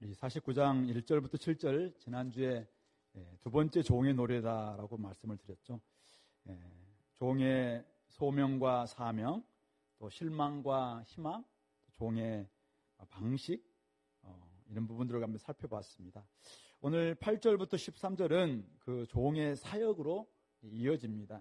이 49장 1절부터 7절 지난주에 두 번째 종의 노래다라고 말씀을 드렸죠. 종의 소명과 사명, 또 실망과 희망, 종의 방식, 이런 부분들을 한번 살펴봤습니다. 오늘 8절부터 13절은 그 종의 사역으로 이어집니다.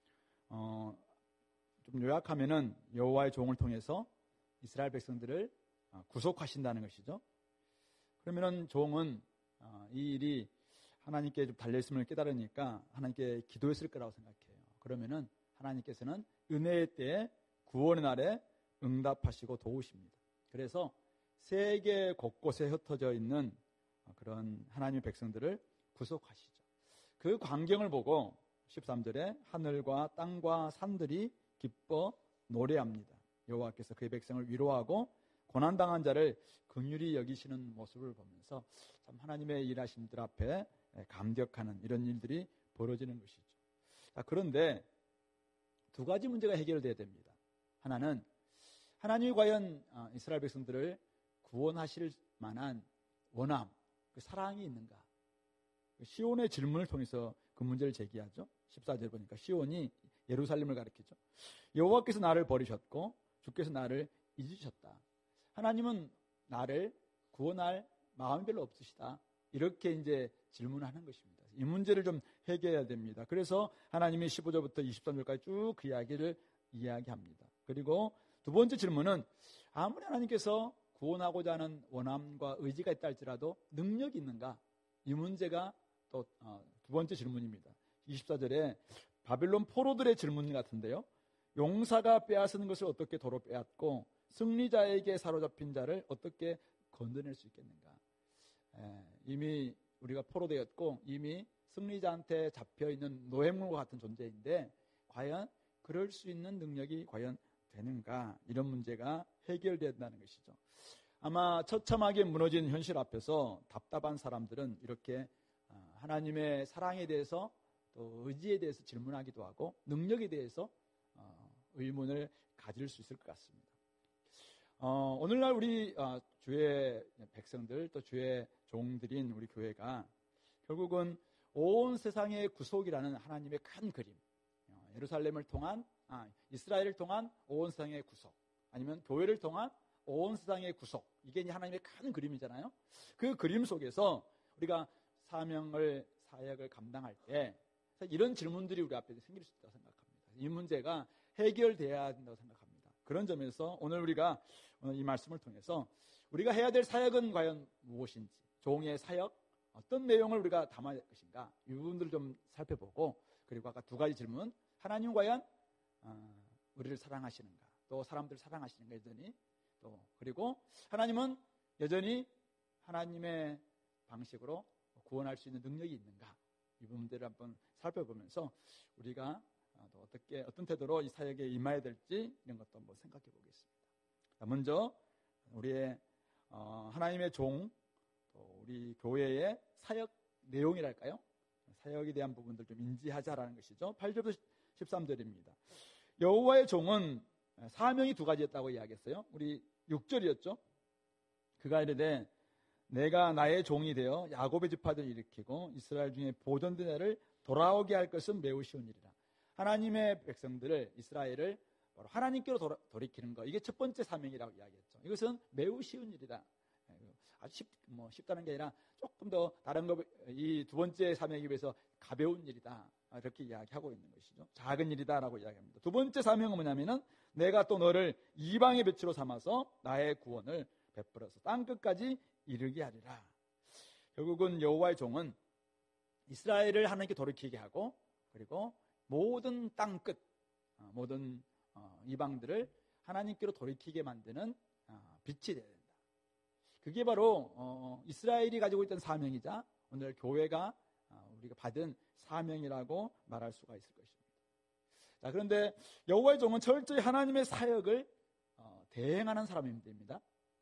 좀 요약하면은 여호와의 종을 통해서 이스라엘 백성들을 구속하신다는 것이죠. 그러면은 종은 이 일이 하나님께 좀 달려있음을 깨달으니까 하나님께 기도했을 거라고 생각해요. 그러면은 하나님께서는 은혜의 때에 구원의 날에 응답하시고 도우십니다. 그래서 세계 곳곳에 흩어져 있는 그런 하나님의 백성들을 구속하시죠. 그 광경을 보고 13절에 하늘과 땅과 산들이 기뻐 노래합니다. 여호와께서 그의 백성을 위로하고 고난당한 자를 긍휼히 여기시는 모습을 보면서 참 하나님의 일하심들 앞에 감격하는 이런 일들이 벌어지는 것이죠. 그런데 두 가지 문제가 해결돼야 됩니다. 하나는 하나님이 과연 이스라엘 백성들을 구원하실 만한 원함, 그 사랑이 있는가? 시온의 질문을 통해서 그 문제를 제기하죠. 14절 보니까 시온이 예루살렘을 가리키죠. 여호와께서 나를 버리셨고 주께서 나를 잊으셨다. 하나님은 나를 구원할 마음이 별로 없으시다. 이렇게 이제 질문하는 것입니다. 이 문제를 좀 해결해야 됩니다. 그래서 하나님이 15절부터 23절까지 쭉 그 이야기를 이야기합니다. 그리고 두 번째 질문은 아무리 하나님께서 구원하고자 하는 원함과 의지가 있다 할지라도 능력이 있는가? 이 문제가 또 두 번째 질문입니다. 24절에 바빌론 포로들의 질문 같은데요. 용사가 빼앗은 것을 어떻게 도로 빼앗고 승리자에게 사로잡힌 자를 어떻게 건져낼 수 있겠는가? 이미 우리가 포로되었고 이미 승리자한테 잡혀있는 노예물과 같은 존재인데 과연 그럴 수 있는 능력이 과연 되는가? 이런 문제가 해결된다는 것이죠. 아마 처참하게 무너진 현실 앞에서 답답한 사람들은 이렇게 하나님의 사랑에 대해서 또 의지에 대해서 질문하기도 하고 능력에 대해서 의문을 가질 수 있을 것 같습니다. 오늘날 우리 주의 백성들 또 주의 종들인 우리 교회가 결국은 온 세상의 구속이라는 하나님의 큰 그림, 예루살렘을 통한 이스라엘을 통한 온 세상의 구속, 아니면 교회를 통한 온 세상의 구속, 이게 이제 하나님의 큰 그림이잖아요. 그 그림 속에서 우리가 사역을 감당할 때 이런 질문들이 우리 앞에 생길 수 있다고 생각합니다. 이 문제가 해결돼야 된다고 생각합니다. 그런 점에서 오늘 우리가 이 말씀을 통해서 우리가 해야 될 사역은 과연 무엇인지, 종의 사역, 어떤 내용을 우리가 담아야 될 것인가, 이 부분들을 좀 살펴보고, 그리고 아까 두 가지 질문, 하나님은 과연 우리를 사랑하시는가, 또 사람들을 사랑하시는가 여전히, 또 그리고 하나님은 여전히 하나님의 방식으로 구원할 수 있는 능력이 있는가, 이 부분들을 한번 살펴보면서 우리가 또 어떤 태도로 이 사역에 임해야 될지 이런 것도 한번 생각해 보겠습니다. 먼저 우리의 하나님의 종, 또 우리 교회의 사역 내용이랄까요? 사역에 대한 부분들 좀 인지하자라는 것이죠. 8절부터 13절입니다. 여호와의 종은 사명이 두 가지였다고 이야기했어요. 우리 6절이었죠. 그가 이르되 내가 나의 종이 되어 야곱의 지파들을 일으키고 이스라엘 중에 보존된 자를 돌아오게 할 것은 매우 쉬운 일이라. 하나님의 백성들을, 이스라엘을 바로 하나님께로 돌이키는 것, 이게 첫 번째 사명이라고 이야기했죠. 이것은 매우 쉬운 일이다. 아주 쉽다는 게 아니라 조금 더 다른 것, 이 두 번째 사명에 비해서 가벼운 일이다, 이렇게 이야기하고 있는 것이죠. 작은 일이다라고 이야기합니다. 두 번째 사명은 뭐냐면은 내가 또 너를 이방의 볕으로 삼아서 나의 구원을 베풀어서 땅끝까지 이르게 하리라. 결국은 여호와의 종은 이스라엘을 하나님께 돌이키게 하고, 그리고 모든 땅끝, 모든 이방들을 하나님께로 돌이키게 만드는 빛이 되어야 된다. 그게 바로 이스라엘이 가지고 있던 사명이자 오늘 교회가 우리가 받은 사명이라고 말할 수가 있을 것입니다. 자, 그런데 여호와의 종은 철저히 하나님의 사역을 대행하는 사람이면 됩니다.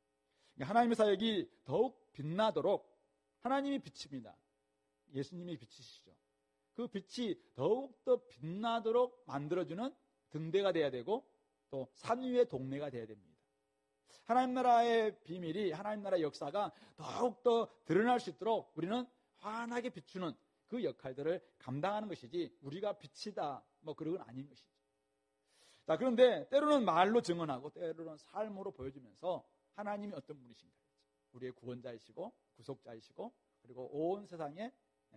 하나님의 사역이 더욱 빛나도록 하나님이 빛입니다. 예수님이 빛이시죠. 그 빛이 더욱더 빛나도록 만들어주는 등대가 돼야 되고 또 산 위의 동네가 돼야 됩니다. 하나님 나라의 비밀이, 하나님 나라의 역사가 더욱더 드러날 수 있도록 우리는 환하게 비추는 그 역할들을 감당하는 것이지 우리가 빛이다 뭐 그런 건 아닌 것이죠. 자, 그런데 때로는 말로 증언하고 때로는 삶으로 보여주면서 하나님이 어떤 분이신가, 우리의 구원자이시고 구속자이시고 그리고 온 세상의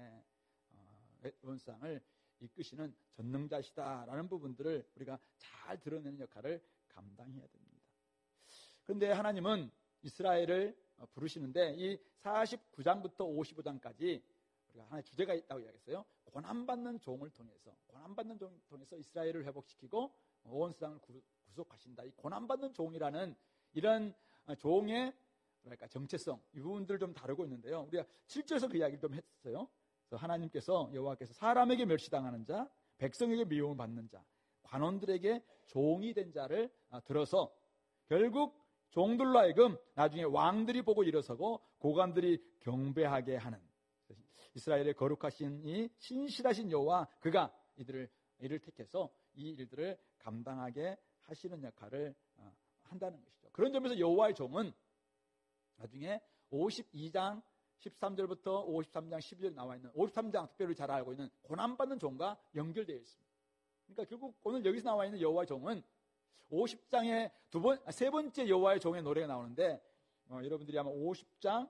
온 세상을 이끄시는 전능자시다라는 부분들을 우리가 잘 드러내는 역할을 감당해야 됩니다. 그런데 하나님은 이스라엘을 부르시는데 이 49장부터 55장까지 우리가 하나의 주제가 있다고 이야기했어요. 고난받는 종을 통해서 이스라엘을 회복시키고 온 세상을 구속하신다. 이 고난받는 종이라는 이런 종의 뭐랄까 정체성, 이 부분들을 좀 다루고 있는데요. 우리가 7절에서 그 이야기를 좀 했어요. 그래서 하나님께서, 여호와께서 사람에게 멸시당하는 자, 백성에게 미움을 받는 자, 관원들에게 종이 된 자를 들어서 결국 종들로 하여금 나중에 왕들이 보고 일어서고 고관들이 경배하게 하는, 이스라엘의 거룩하신 이 신실하신 여호와, 그가 이를 택해서 이 일들을 감당하게 하시는 역할을 한다는 것이죠. 그런 점에서 여호와의 종은 나중에 52장 13절부터 53장 12절 나와 있는 53장, 특별히 잘 알고 있는 고난받는 종과 연결되어 있습니다. 그러니까 결국 오늘 여기서 나와 있는 여호와의 종은 50장에 세 번째 여호와의 종의 노래가 나오는데, 여러분들이 아마 50장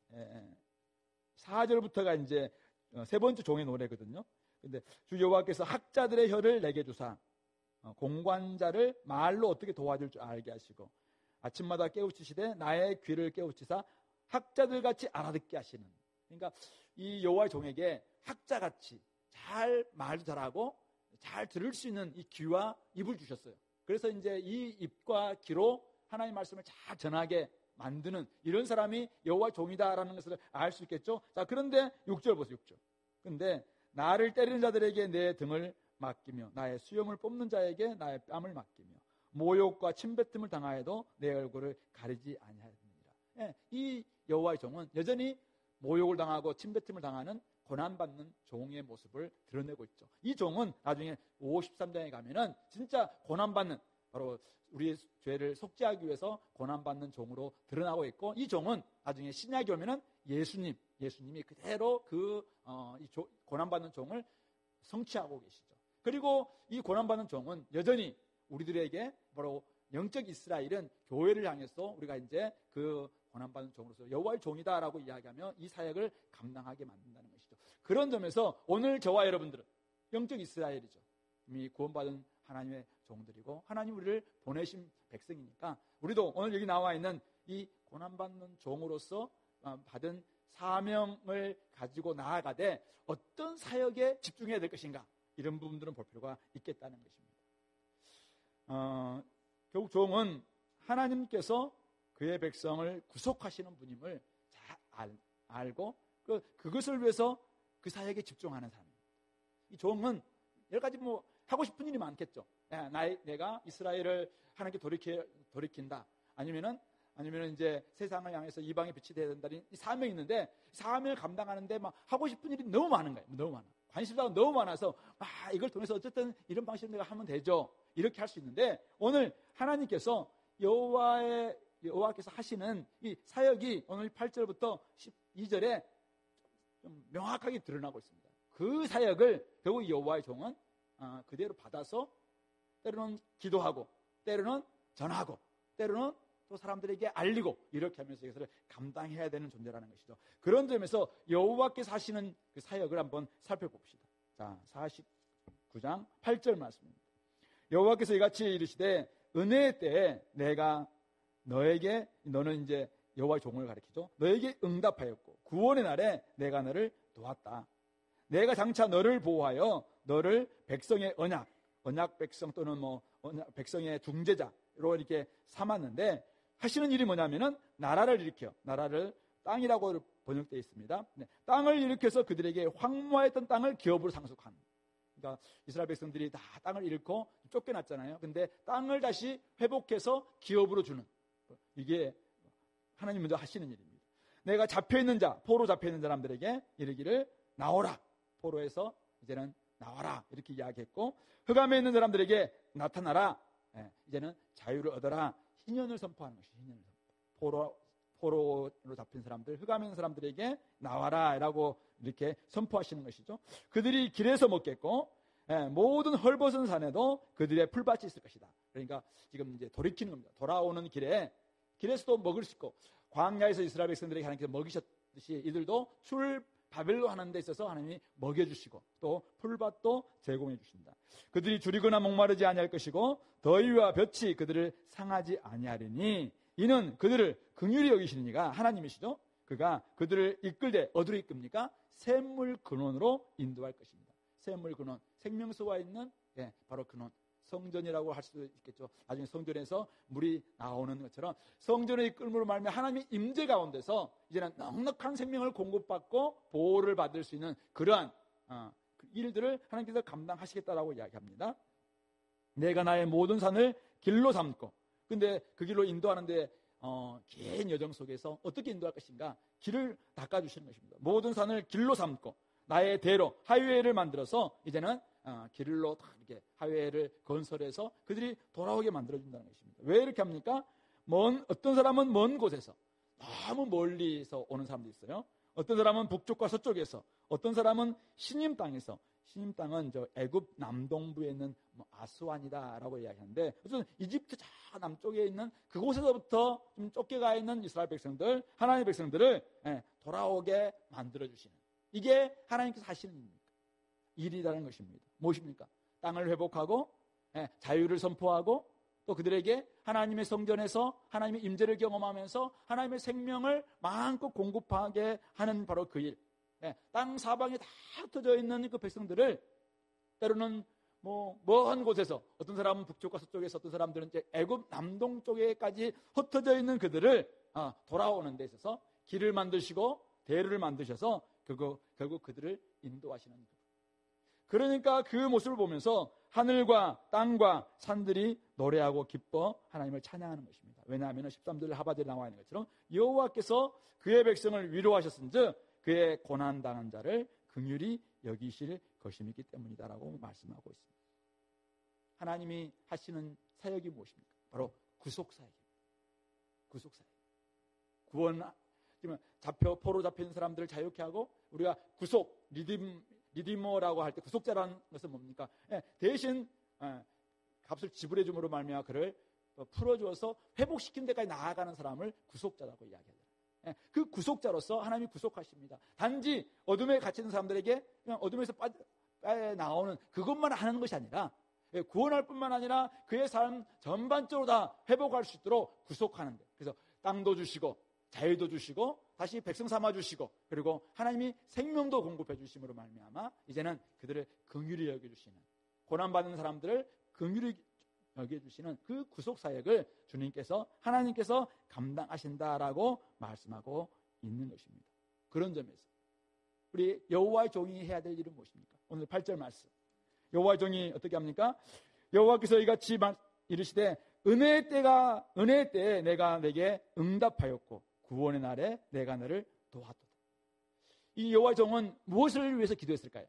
4절부터가 이제 세 번째 종의 노래거든요. 근데 주 여호와께서 학자들의 혀를 내게 주사 공관자를 말로 어떻게 도와줄 줄 알게 하시고 아침마다 깨우치시되 나의 귀를 깨우치사 학자들같이 알아듣게 하시는, 그러니까 이 여호와의 종에게 학자같이 잘 말도 잘하고 잘 들을 수 있는 이 귀와 입을 주셨어요. 그래서 이제 이 입과 귀로 하나님의 말씀을 잘 전하게 만드는 이런 사람이 여호와의 종이다라는 것을 알 수 있겠죠. 자, 그런데 6절 보세요. 6절. 그런데 나를 때리는 자들에게 내 등을 맡기며 나의 수염을 뽑는 자에게 나의 뺨을 맡기며 모욕과 침뱉음을 당하여도 내 얼굴을 가리지 아니하였느니라. 이 여호와의 종은 여전히 모욕을 당하고 침뱉음을 당하는 고난받는 종의 모습을 드러내고 있죠. 이 종은 나중에 53장에 가면은 진짜 고난받는, 바로 우리의 죄를 속죄하기 위해서 고난받는 종으로 드러나고 있고, 이 종은 나중에 신약에 오면은 예수님이 그대로 이 고난받는 종을 성취하고 계시죠. 그리고 이 고난받는 종은 여전히 우리들에게, 바로 영적 이스라엘은 교회를 향해서 우리가 이제 그 고난받는 종으로서 여호와의 종이다라고 이야기하며 이 사역을 감당하게 만든다는 것이죠. 그런 점에서 오늘 저와 여러분들은 영적 이스라엘이죠. 이미 구원받은 하나님의 종들이고 하나님 우리를 보내신 백성이니까 우리도 오늘 여기 나와 있는 이 고난받는 종으로서 받은 사명을 가지고 나아가되 어떤 사역에 집중해야 될 것인가, 이런 부분들은 볼 필요가 있겠다는 것입니다. 결국 종은 하나님께서 그의 백성을 구속하시는 분임을 잘 알고 그것을 위해서 그 사역에 집중하는 사람입니다. 이 종은 여러 가지 하고 싶은 일이 많겠죠. 내가 이스라엘을 하나님께 돌이킨다. 아니면은 이제 세상을 향해서 이방의 빛이 되어야 된다는 이 사명이 있는데, 사명을 감당하는데 막 하고 싶은 일이 너무 많은 거예요. 너무 많아. 관심사가 너무 많아서 이걸 통해서 어쨌든 이런 방식으로 내가 하면 되죠. 이렇게 할 수 있는데, 오늘 하나님께서 여호와께서 하시는 이 사역이 오늘 8절부터 12절에 좀 명확하게 드러나고 있습니다. 그 사역을 결국 여호와의 종은 그대로 받아서 때로는 기도하고, 때로는 전하고, 때로는 또 사람들에게 알리고, 이렇게 하면서 이것을 감당해야 되는 존재라는 것이죠. 그런 점에서 여호와께서 하시는 그 사역을 한번 살펴봅시다. 자, 49장 8절 말씀입니다. 여호와께서 이같이 이르시되 은혜의 때에 내가 너는 이제 여호와의 종을 가리키죠. 너에게 응답하였고 구원의 날에 내가 너를 도왔다. 내가 장차 너를 보호하여 너를 백성의 언약 백성 또는 백성의 중재자로 이렇게 삼았는데, 하시는 일이 뭐냐면은 나라를 일으켜, 나라를 땅이라고 번역되어 있습니다. 땅을 일으켜서 그들에게 황무하였던 땅을 기업으로 상속하는. 그러니까 이스라엘 백성들이 다 땅을 잃고 쫓겨났잖아요. 근데 땅을 다시 회복해서 기업으로 주는, 이게 하나님 먼저 하시는 일입니다. 내가 잡혀있는 자, 포로 잡혀있는 사람들에게 이르기를 나오라, 포로에서 이제는 나와라, 이렇게 이야기했고, 흑암에 있는 사람들에게 나타나라, 이제는 자유를 얻어라, 신년을 선포하는 것이 신년을 포로로 잡힌 사람들, 흑암인 사람들에게 나와라 라고 이렇게 선포하시는 것이죠. 그들이 길에서 먹겠고 모든 헐벗은 산에도 그들의 풀밭이 있을 것이다. 그러니까 지금 이제 돌이키는 겁니다. 돌아오는 길에서도 먹을 수 있고, 광야에서 이스라엘 백성들에게 하나님께서 먹이셨듯이 이들도 바벨로 하는 데 있어서 하나님이 먹여주시고 또 풀밭도 제공해 주신다. 그들이 줄이거나 목마르지 아니할 것이고 더위와 볕이 그들을 상하지 아니하리니 이는 그들을 긍휼히 여기시니가 하나님이시죠. 그가 그들을 이끌되 어디로 이끕니까? 샘물 근원으로 인도할 것입니다. 샘물 근원, 생명수와 있는 바로 근원, 성전이라고 할 수도 있겠죠. 나중에 성전에서 물이 나오는 것처럼 성전의 이끌음으로 말미암아 하나님의 임재 가운데서 이제는 넉넉한 생명을 공급받고 보호를 받을 수 있는 그러한 일들을 하나님께서 감당하시겠다라고 이야기합니다. 내가 나의 모든 산을 길로 삼고, 근데 그 길로 인도하는데 긴 여정 속에서 어떻게 인도할 것인가? 길을 닦아주시는 것입니다. 모든 산을 길로 삼고 나의 대로 하이웨이를 만들어서 이제는 길로 다 이렇게 하이웨이를 건설해서 그들이 돌아오게 만들어준다는 것입니다. 왜 이렇게 합니까? 어떤 사람은 먼 곳에서, 너무 멀리서 오는 사람도 있어요. 어떤 사람은 북쪽과 서쪽에서, 어떤 사람은 시님 땅에서, 시님 땅은 저 애굽 남동부에 있는 아스완이다라고 이야기하는데, 어쨌든 이집트 저 남쪽에 있는 그곳에서부터 좀 쫓겨가 있는 이스라엘 백성들, 하나님의 백성들을 돌아오게 만들어주시는, 이게 하나님께서 하시는 일이라는 것입니다. 무엇입니까? 땅을 회복하고 자유를 선포하고 또 그들에게 하나님의 성전에서 하나님의 임재를 경험하면서 하나님의 생명을 마음껏 공급하게 하는 바로 그 일. 땅 사방에 다 흩어져 있는 그 백성들을 때로는 먼 곳에서, 어떤 사람은 북쪽과 서쪽에서, 어떤 사람들은 이제 애굽 남동 쪽에까지 흩어져 있는 그들을 돌아오는 데 있어서 길을 만드시고 대를 만드셔서 결국 그들을 인도하시는 것. 그러니까 그 모습을 보면서 하늘과 땅과 산들이 노래하고 기뻐 하나님을 찬양하는 것입니다. 왜냐하면 13절 하바절에 나와 있는 것처럼 여호와께서 그의 백성을 위로하셨은즉 그의 고난당한 자를 긍휼히 여기실 것임이기 때문이다라고 말씀하고 있습니다. 하나님이 하시는 사역이 무엇입니까? 바로 구속사역입니다. 구속사역. 구원, 포로 잡힌 사람들을 자유케 하고, 우리가 구속, 리디머라고 할 때 구속자라는 것은 뭡니까? 대신 값을 지불해 줌으로 말미암아 그를 풀어주어서 회복시킨 데까지 나아가는 사람을 구속자라고 이야기하잖아요. 그 구속자로서 하나님이 구속하십니다. 단지 어둠에 갇히는 사람들에게 그냥 어둠에서 나오는 그것만 하는 것이 아니라, 구원할 뿐만 아니라 그의 삶 전반적으로 다 회복할 수 있도록 구속하는데, 그래서 땅도 주시고 자유도 주시고 다시 백성 삼아 주시고, 그리고 하나님이 생명도 공급해 주심으로 말미암아 이제는 그들을 긍휼히 여겨 주시는, 고난받는 사람들을 긍휼히 여겨 주시는 그 구속 사역을 주님께서, 하나님께서 감당하신다라고 말씀하고 있는 것입니다. 그런 점에서 우리 여호와의 종이 해야 될 일은 무엇입니까? 오늘 8절 말씀, 여호와의 종이 어떻게 합니까? 여호와께서 이같이 이르시되 은혜의 때에 내가 내게 응답하였고 구원의 날에 내가 너를 도왔도다. 이 여호와의 종은 무엇을 위해서 기도했을까요?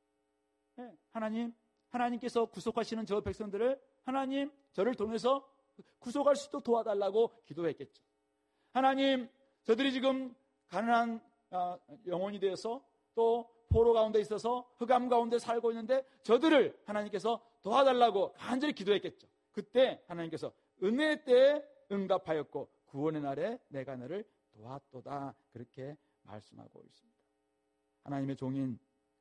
하나님께서 구속하시는 저 백성들을 하나님 저를 통해서 구속할 수 있도록 도와달라고 기도했겠죠. 하나님, 저들이 지금 가난한 영혼이 되어서 또 포로 가운데 있어서 흑암 가운데 살고 있는데 저들을 하나님께서 도와달라고 간절히 기도했겠죠. 그때 하나님께서 은혜의 때에 응답하였고 구원의 날에 내가 너를 도왔도다, 그렇게 말씀하고 있습니다. 하나님의 종인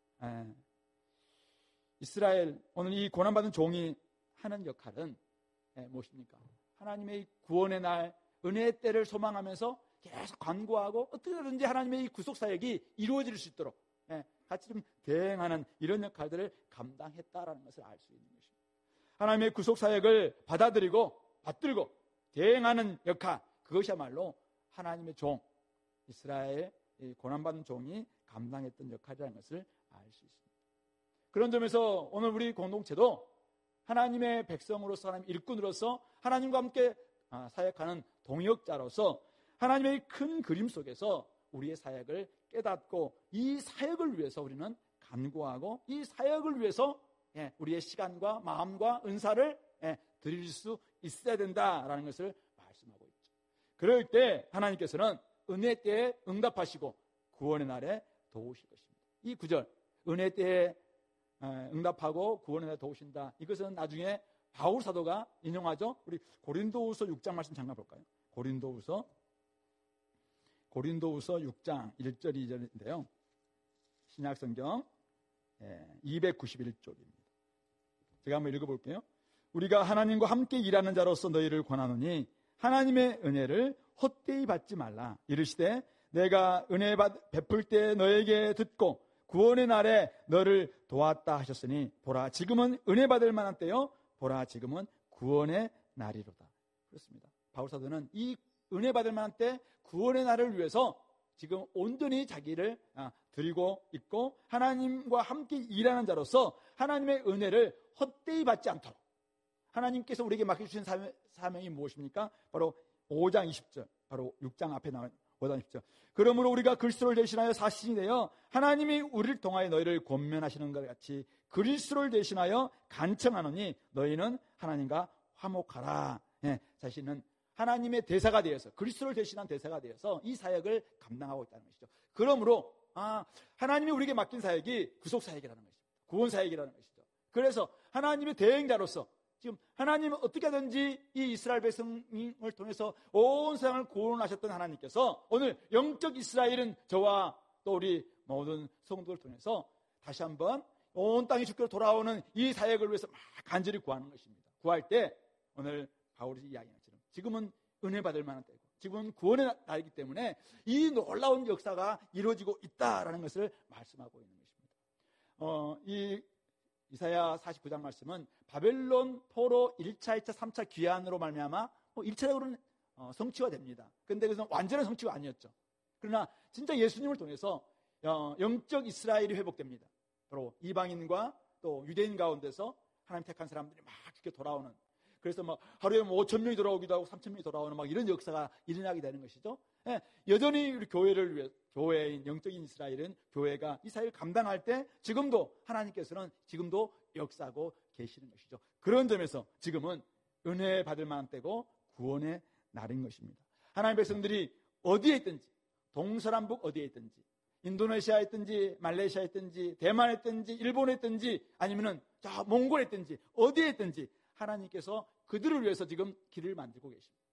이스라엘, 오늘 이 고난받은 종이 하는 역할은 무엇입니까? 하나님의 구원의 날, 은혜의 때를 소망하면서 계속 간구하고 어떻게든지 하나님의 이 구속사역이 이루어질 수 있도록 같이 좀 대행하는 이런 역할들을 감당했다라는 것을 알 수 있는 것입니다. 하나님의 구속사역을 받들고 대행하는 역할, 그것이야말로 하나님의 종, 이스라엘 고난받은 종이 감당했던 역할이라는 것을 알 수 있습니다. 그런 점에서 오늘 우리 공동체도 하나님의 백성으로서, 하나님 일꾼으로서 하나님과 함께 사역하는 동역자로서 하나님의 큰 그림 속에서 우리의 사역을 깨닫고 이 사역을 위해서 우리는 간구하고 이 사역을 위해서 우리의 시간과 마음과 은사를 드릴 수 있어야 된다라는 것을 그럴 때 하나님께서는 은혜 때에 응답하시고 구원의 날에 도우실 것입니다. 이 구절, 은혜 때에 응답하고 구원의 날에 도우신다. 이것은 나중에 바울 사도가 인용하죠. 우리 고린도후서 6장 말씀 잠깐 볼까요? 고린도후서 6장 1절 2절인데요. 신약성경 291쪽입니다. 제가 한번 읽어볼게요. 우리가 하나님과 함께 일하는 자로서 너희를 권하노니 하나님의 은혜를 헛되이 받지 말라. 이르시되 내가 은혜 베풀 때 너에게 듣고 구원의 날에 너를 도왔다 하셨으니 보라 지금은 은혜 받을 만한 때요 보라 지금은 구원의 날이로다. 그렇습니다. 바울 사도는 이 은혜 받을 만한 때 구원의 날을 위해서 지금 온전히 자기를 드리고 있고 하나님과 함께 일하는 자로서 하나님의 은혜를 헛되이 받지 않도록 하나님께서 우리에게 맡겨주신 사명이 무엇입니까? 바로 5장 20절, 바로 6장 앞에 나온 5장 20절. 그러므로 우리가 그리스도를 대신하여 사신이 되어 하나님이 우리를 통하여 너희를 권면하시는 것 같이 그리스도를 대신하여 간청하노니 너희는 하나님과 화목하라. 자신은 하나님의 대사가 되어서 그리스도를 대신한 대사가 되어서 이 사역을 감당하고 있다는 것이죠. 그러므로 하나님이 우리에게 맡긴 사역이 구속 사역이라는 것입니다. 구원 사역이라는 것이죠. 그래서 하나님의 대행자로서 지금 하나님은 어떻게 하든지 이 이스라엘 백성을 통해서 온 세상을 구원하셨던 하나님께서 오늘 영적 이스라엘은 저와 또 우리 모든 성도를 통해서 다시 한번 온 땅이 주께로 돌아오는 이 사역을 위해서 막 간절히 구하는 것입니다. 구할 때 오늘 바울이 이야기한 것처럼 지금은 은혜 받을 만한 때고 지금은 구원의 날이기 때문에 이 놀라운 역사가 이루어지고 있다라는 것을 말씀하고 있는 것입니다. 이 이사야 49장 말씀은 바벨론 포로 1차, 2차, 3차 귀환으로 말미암아 1차적으로는 성취가 됩니다. 그런데 그것은 완전한 성취가 아니었죠. 그러나 진짜 예수님을 통해서 영적 이스라엘이 회복됩니다. 바로 이방인과 또 유대인 가운데서 하나님 택한 사람들이 막 이렇게 돌아오는, 그래서 막 하루에 5,000명이 돌아오기도 하고 3,000명이 돌아오는 막 이런 역사가 일어나게 되는 것이죠. 여전히 우리 교회를 위해, 교회인 영적인 이스라엘은 교회가 이 사역을 감당할 때 지금도 하나님께서는 지금도 역사하고 계시는 것이죠. 그런 점에서 지금은 은혜 받을 만한 때고 구원의 날인 것입니다. 하나님의 백성들이 어디에 있든지, 동서남북 어디에 있든지, 인도네시아에 있든지, 말레이시아에 있든지, 대만에 있든지, 일본에 있든지, 아니면은 저 몽골에 있든지, 어디에 있든지 하나님께서 그들을 위해서 지금 길을 만들고 계십니다.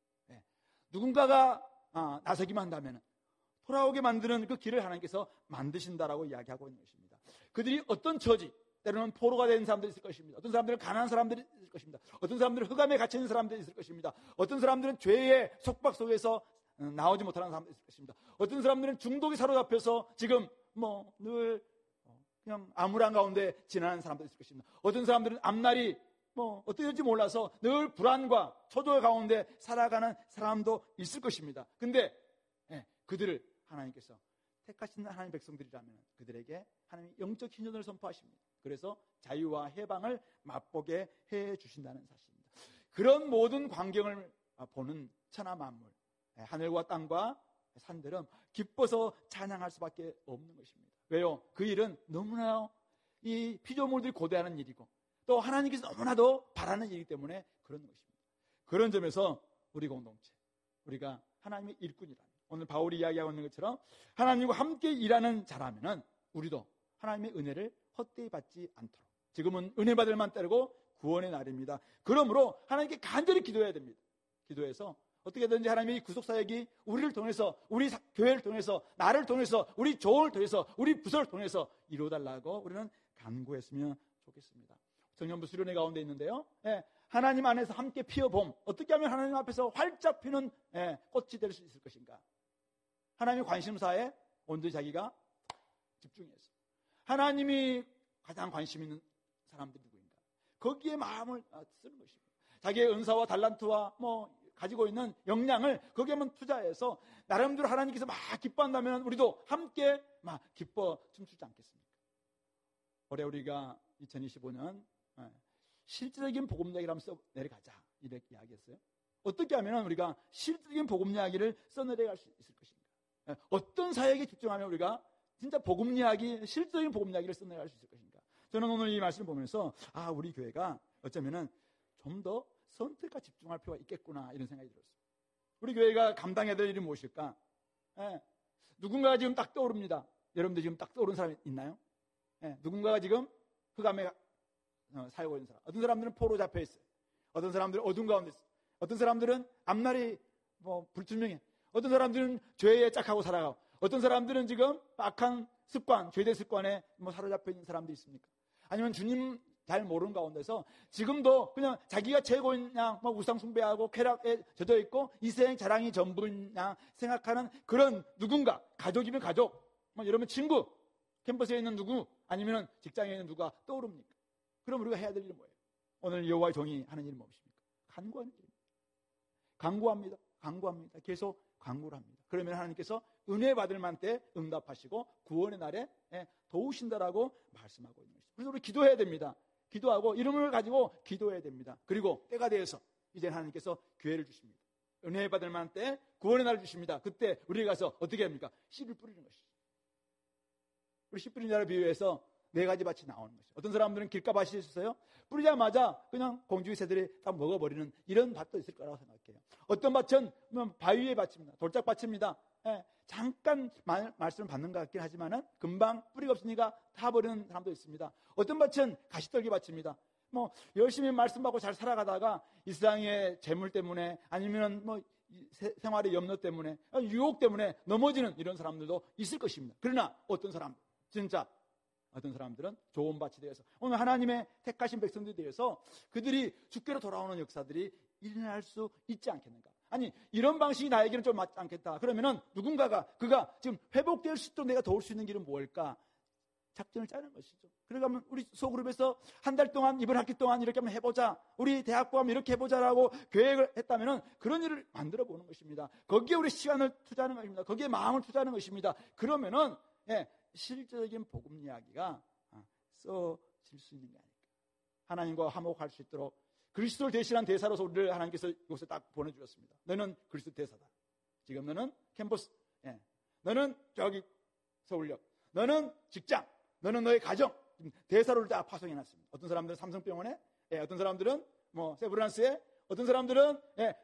누군가가 나서기만 한다면 돌아오게 만드는 그 길을 하나님께서 만드신다라고 이야기하고 있는 것입니다. 그들이 어떤 처지, 때로는 포로가 된 사람들이 있을 것입니다. 어떤 사람들은 가난한 사람들이 있을 것입니다. 어떤 사람들은 흑암에 갇혀있는 사람들이 있을 것입니다. 어떤 사람들은 죄의 속박 속에서 나오지 못하는 사람들이 있을 것입니다. 어떤 사람들은 중독에 사로잡혀서 지금 늘 그냥 암울한 가운데 지나는 사람들이 있을 것입니다. 어떤 사람들은 앞날이 어떻게 될지 몰라서 늘 불안과 초조 가운데 살아가는 사람도 있을 것입니다. 근데 그들을 하나님께서 택하신 하나님 백성들이라면 그들에게 하나님이 영적 희년을 선포하십니다. 그래서 자유와 해방을 맛보게 해 주신다는 사실입니다. 그런 모든 광경을 보는 천하 만물, 하늘과 땅과 산들은 기뻐서 찬양할 수밖에 없는 것입니다. 왜요? 그 일은 너무나 이 피조물들이 고대하는 일이고 또 하나님께서 너무나도 바라는 일이기 때문에 그런 것입니다. 그런 점에서 우리 공동체, 우리가 하나님의 일꾼이라면, 오늘 바울이 이야기하고 있는 것처럼 하나님과 함께 일하는 자라면은 우리도 하나님의 은혜를 헛되이 받지 않도록, 지금은 은혜 받을 만 때고 구원의 날입니다. 그러므로 하나님께 간절히 기도해야 됩니다. 기도해서 어떻게든지 하나님의 구속사역이 우리를 통해서, 우리 교회를 통해서, 나를 통해서, 우리 조를 통해서, 우리 부서를 통해서 이루어달라고 우리는 간구했으면 좋겠습니다. 청년부 수련회 가운데 있는데요, 하나님 안에서 함께 피어봄, 어떻게 하면 하나님 앞에서 활짝 피는 꽃이 될 수 있을 것인가. 하나님의 관심사에 온전히 자기가 집중해서 하나님이 가장 관심 있는 사람들이 누구인가, 거기에 마음을 쓰는 것입니다. 자기의 은사와 달란트와 가지고 있는 역량을 거기에만 투자해서 나름대로 하나님께서 막 기뻐한다면 우리도 함께 막 기뻐 춤추지 않겠습니까? 올해 우리가 2025년 실질적인 복음 이야기를 하면서 내려가자 이렇게 이야기했어요. 어떻게 하면 우리가 실질적인 복음 이야기를 써내려갈 수 있을 것인가? 어떤 사역에 집중하면 우리가 진짜 복음 이야기, 실질적인 복음 이야기를 써내려갈 수 있을 것인가? 저는 오늘 이 말씀을 보면서 우리 교회가 어쩌면은 좀 더 선택과 집중할 필요가 있겠구나 이런 생각이 들었어요. 우리 교회가 감당해야 될 일이 무엇일까? 예. 누군가가 지금 딱 떠오릅니다. 여러분들 지금 딱 떠오르는 사람 있나요? 예. 누군가가 지금 흑암에 살고 있는 사람. 어떤 사람들은 포로 잡혀 있어요. 어떤 사람들은 어둠 가운데 있어요. 어떤 사람들은 앞날이 불투명해. 어떤 사람들은 죄에 짝하고 살아가고, 어떤 사람들은 지금 악한 습관, 죄된 습관에 사로잡혀 있는 사람도 있습니까? 아니면 주님 잘 모르는 가운데서 지금도 그냥 자기가 최고냐, 우상 숭배하고 쾌락에 젖어 있고 이 세상 자랑이 전부냐 생각하는 그런 누군가, 가족이면 가족, 이러면 친구, 캠퍼스에 있는 누구, 아니면 직장에 있는 누가 떠오릅니까? 그럼 우리가 해야 될 일은 뭐예요? 오늘 여호와의 종이 하는 일은 무엇입니까? 간구하는 일입니다. 간구합니다. 간구합니다. 계속 간구를 합니다. 그러면 하나님께서 은혜 받을 만때 응답하시고 구원의 날에 도우신다라고 말씀하고 있는 것입니다. 그래서 우리 기도해야 됩니다. 기도하고 이름을 가지고 기도해야 됩니다. 그리고 때가 되어서 이제 하나님께서 기회를 주십니다. 은혜 받을 만때 구원의 날을 주십니다. 그때 우리가 가서 어떻게 합니까? 씨를 뿌리는 것이죠. 우리 씨 뿌리는 자를 비유해서 4가지 밭이 나오는 것이죠. 어떤 사람들은 길가밭이 있었어요. 뿌리자마자 그냥 공주의 새들이 딱 먹어버리는 이런 밭도 있을 거라고 생각해요. 어떤 밭은 바위의 밭입니다. 돌짝밭입니다. 잠깐 말씀을 받는 것 같긴 하지만은 금방 뿌리가 없으니까 타버리는 사람도 있습니다. 어떤 밭은 가시떨기 밭입니다. 열심히 말씀 받고 잘 살아가다가 이 세상의 재물 때문에 아니면 생활의 염려 때문에 유혹 때문에 넘어지는 이런 사람들도 있을 것입니다. 그러나 어떤 사람들 진짜 어떤 사람들은 좋은 밭이 되어서 오늘 하나님의 택하신 백성들에 대해서 그들이 주께로 돌아오는 역사들이 일어날 수 있지 않겠는가? 아니 이런 방식이 나에게는 좀 맞지 않겠다. 그러면은 누군가가 그가 지금 회복될 수 있도록 내가 도울 수 있는 길은 뭘까? 작전을 짜는 것이죠. 그러면 우리 소그룹에서 한 달 동안 이번 학기 동안 이렇게 한번 해보자. 우리 대학부 하면 이렇게 해보자라고 계획을 했다면은 그런 일을 만들어 보는 것입니다. 거기에 우리 시간을 투자하는 것입니다. 거기에 마음을 투자하는 것입니다. 그러면은 실질적인 복음 이야기가 써질 수 있는 게 아닐까. 하나님과 화목할 수 있도록 그리스도를 대신한 대사로서 우리를 하나님께서 이곳에 딱 보내주셨습니다. 너는 그리스도 대사다. 지금 너는 캠퍼스, 너는 저기 서울역, 너는 직장, 너는 너의 가정, 대사로를 다 파송해놨습니다. 어떤 사람들은 삼성병원에, 어떤 사람들은 세브란스에, 어떤 사람들은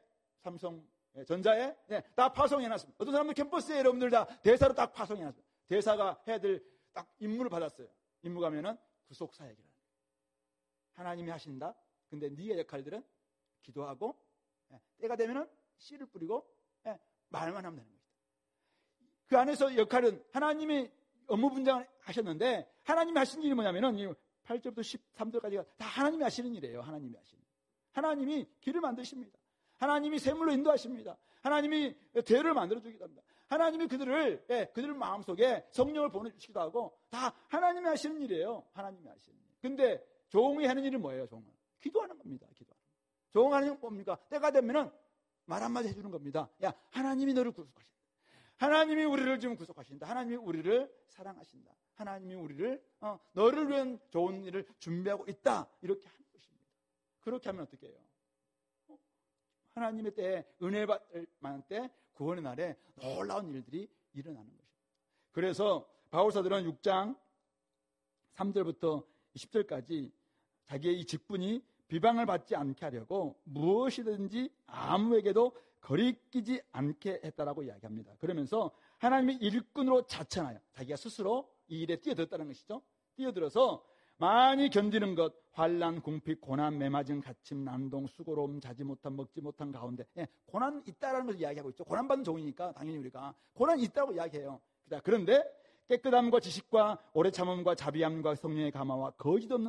삼성전자에 다 파송해놨습니다. 어떤 사람들은 캠퍼스에 여러분들 다 대사로 딱 파송해놨습니다. 대사가 해야 될 딱 임무를 받았어요. 임무가 하면은 구속사역이라는 거예요. 하나님이 하신다. 근데 네의 역할들은 기도하고 때가 되면은 씨를 뿌리고 말만 하면 되는 것이다. 그 안에서 역할은 하나님이 업무 분장을 하셨는데 하나님이 하신 일이 뭐냐면은 8절부터 13절까지가 다 하나님이 하시는 일이에요. 하나님이 하시는 일. 하나님이 길을 만드십니다. 하나님이 샘물로 인도하십니다. 하나님이 대를 만들어주기도 합니다. 하나님이 그들 마음속에 성령을 보내주시기도 하고 다 하나님이 하시는 일이에요. 하나님이 하시는 일. 근데 종이 하는 일은 뭐예요? 종은 기도하는 겁니다. 기도하는 거. 종하는 건 뭡니까? 때가 되면은 말 한마디 해주는 겁니다. 야, 하나님이 너를 구속하신다. 하나님이 우리를 지금 구속하신다. 하나님이 우리를 사랑하신다. 하나님이 우리를 너를 위한 좋은 일을 준비하고 있다. 이렇게 하는 것입니다. 그렇게 하면 어떻게 해요? 하나님의 때에 은혜 받을 만한 때 구원의 날에 놀라운 일들이 일어나는 것입니다. 그래서 바울사도는 6장 3절부터 20절까지 자기의 이 직분이 비방을 받지 않게 하려고 무엇이든지 아무에게도 거리끼지 않게 했다라고 이야기합니다. 그러면서 하나님의 일꾼으로 자천하여 자기가 스스로 이 일에 뛰어들었다는 것이죠. 뛰어들어서 많이 견디는 것, 환난, 궁핍, 고난, 매맞음, 갇힘, 난동, 수고로움, 자지 못한, 먹지 못한 가운데 고난 있다라는 것을 이야기하고 있죠. 고난받는 종이니까 당연히 우리가 고난 있다고 이야기해요. 그런데 깨끗함과 지식과 오래 참음과 자비함과 성령의 감화와 거짓 없는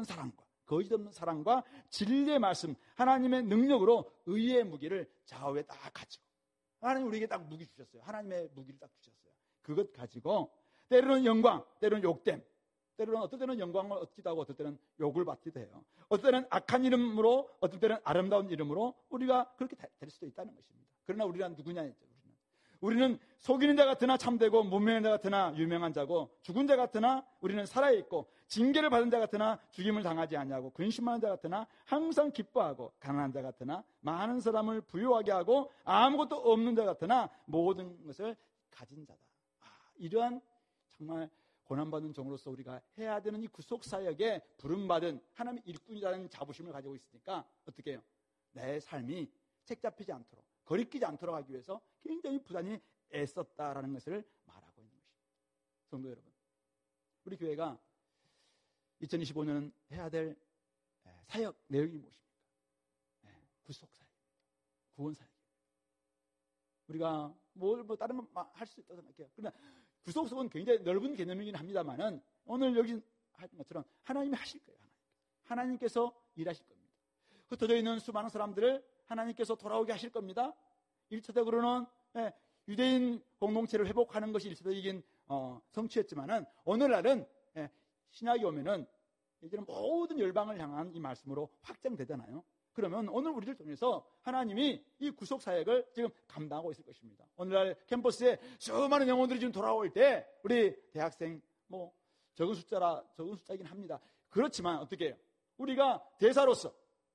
사랑과 진리의 말씀, 하나님의 능력으로 의의 무기를 좌우에 딱 가지고 하나님 우리에게 딱 무기 주셨어요. 하나님의 무기를 딱 주셨어요. 그것 가지고 때로는 영광, 때로는 욕됨, 때로는 어떨 때는 영광을 얻기도 하고 어떨 때는 욕을 받기도 해요. 어떨 때는 악한 이름으로, 어떨 때는 아름다운 이름으로 우리가 그렇게 될 수도 있다는 것입니다. 그러나 우리는 누구냐? 우리는 속이는 자 같으나 참되고 무명한 자 같으나 유명한 자고 죽은 자 같으나 우리는 살아있고 징계를 받은 자 같으나 죽임을 당하지 않냐고 근심하는 자 같으나 항상 기뻐하고 가난한 자 같으나 많은 사람을 부유하게 하고 아무것도 없는 자 같으나 모든 것을 가진 자다. 이러한 정말 고난받은 종으로서 우리가 해야 되는 이 구속사역에 부름받은 하나님의 일꾼이라는 자부심을 가지고 있으니까 어떻게 해요? 내 삶이 책 잡히지 않도록 거리끼지 않도록 하기 위해서 굉장히 부단히 애썼다라는 것을 말하고 있는 것입니다. 성도 여러분, 우리 교회가 2025년 해야 될 사역 내용이 무엇입니까? 구속 사역입니다. 구원 사역입니다. 우리가 뭐 다른 거 할 수 있다고 생각해요. 그러나 구속은 굉장히 넓은 개념이긴 합니다만은 오늘 여기 한 것처럼 하나님이 하실 거예요. 하나님께서 일하실 겁니다. 흩어져 있는 수많은 사람들을 하나님께서 돌아오게 하실 겁니다. 1차적으로는 유대인 공동체를 회복하는 것이 1차적인 성취였지만은 오늘날은 신약이 오면은 이제는 모든 열방을 향한 이 말씀으로 확장되잖아요. 그러면 오늘 우리를 통해서 하나님이 이 구속 사역을 지금 감당하고 있을 것입니다. 오늘날 캠퍼스에 수많은 영혼들이 지금 돌아올 때 우리 대학생 적은 숫자이긴 합니다. 그렇지만 어떻게 해요? 우리가 대사로서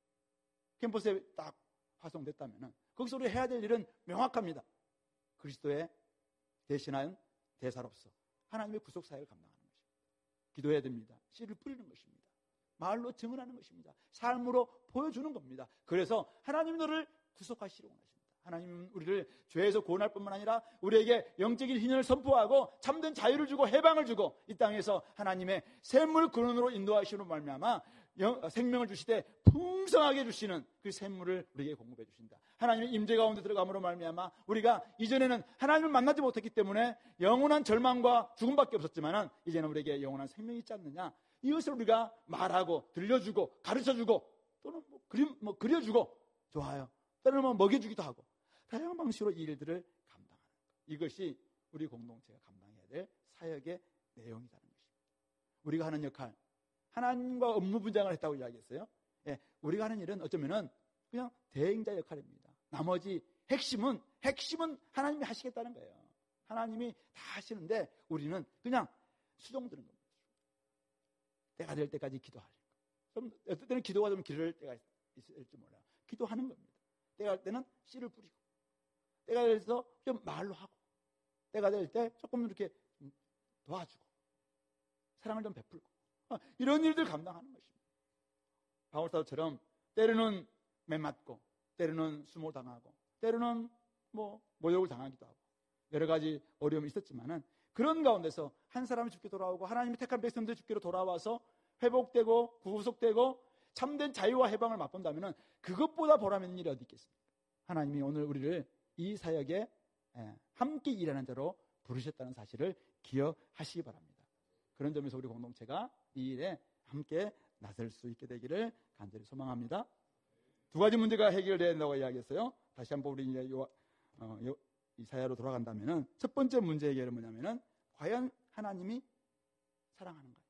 캠퍼스에 딱 파송됐다면은 거기서 우리 해야 될 일은 명확합니다. 그리스도의 대신한 대사로서 하나님의 구속 사역을 감당하는 것입니다. 기도해야 됩니다. 씨를 뿌리는 것입니다. 말로 증언하는 것입니다. 삶으로 보여주는 겁니다. 그래서 하나님이 너를 구속하시려고 하십니다. 하나님은 우리를 죄에서 구원할 뿐만 아니라 우리에게 영적인 희년을 선포하고 참된 자유를 주고 해방을 주고 이 땅에서 하나님의 샘물 근원으로 인도하시는 말미암아 생명을 주시되 풍성하게 주시는 그 샘물을 우리에게 공급해 주신다. 하나님의 임재 가운데 들어감으로 말미암아 우리가 이전에는 하나님을 만나지 못했기 때문에 영원한 절망과 죽음밖에 없었지만 이제는 우리에게 영원한 생명이 있지 않느냐. 이것을 우리가 말하고 들려주고 가르쳐주고 또는 그려주고 좋아요. 때로는 먹여주기도 하고 다양한 방식으로 이 일들을 감당하는 것. 이것이 우리 공동체가 감당해야 될 사역의 내용이라는 것입니다. 우리가 하는 역할, 하나님과 업무 분장을 했다고 이야기했어요. 우리가 하는 일은 어쩌면은 그냥 대행자 역할입니다. 나머지 핵심은 하나님이 하시겠다는 거예요. 하나님이 다 하시는데 우리는 그냥 수종 드는 겁니다. 때가 될 때까지 기도하는 거. 어떨 때는 기도가 좀 길을 때가 있을지 몰라요. 기도하는 겁니다. 때가 될 때는 씨를 뿌리고, 때가 돼서 좀 말로 하고, 때가 될 때 조금 이렇게 도와주고, 사랑을 좀 베풀고, 이런 일들 감당하는 것입니다. 바울사도처럼 때로는 매맞고, 때로는 수모당하고, 때로는 모욕을 당하기도 하고, 여러 가지 어려움이 있었지만은 그런 가운데서 한 사람이 죽게 돌아오고 하나님이 택한 백성들이 죽기로 돌아와서 회복되고 구속되고 참된 자유와 해방을 맛본다면 그것보다 보람 있는 일이 어디 있겠습니까? 하나님이 오늘 우리를 이 사역에 함께 일하는 자로 부르셨다는 사실을 기억하시기 바랍니다. 그런 점에서 우리 공동체가 이 일에 함께 나설 수 있게 되기를 간절히 소망합니다. 두 가지 문제가 해결되어야 된다고 이야기했어요. 다시 한번 우리 이제 이사야로 돌아간다면은 첫 번째 문제 해결은 뭐냐면은 과연 하나님이 사랑하는가요?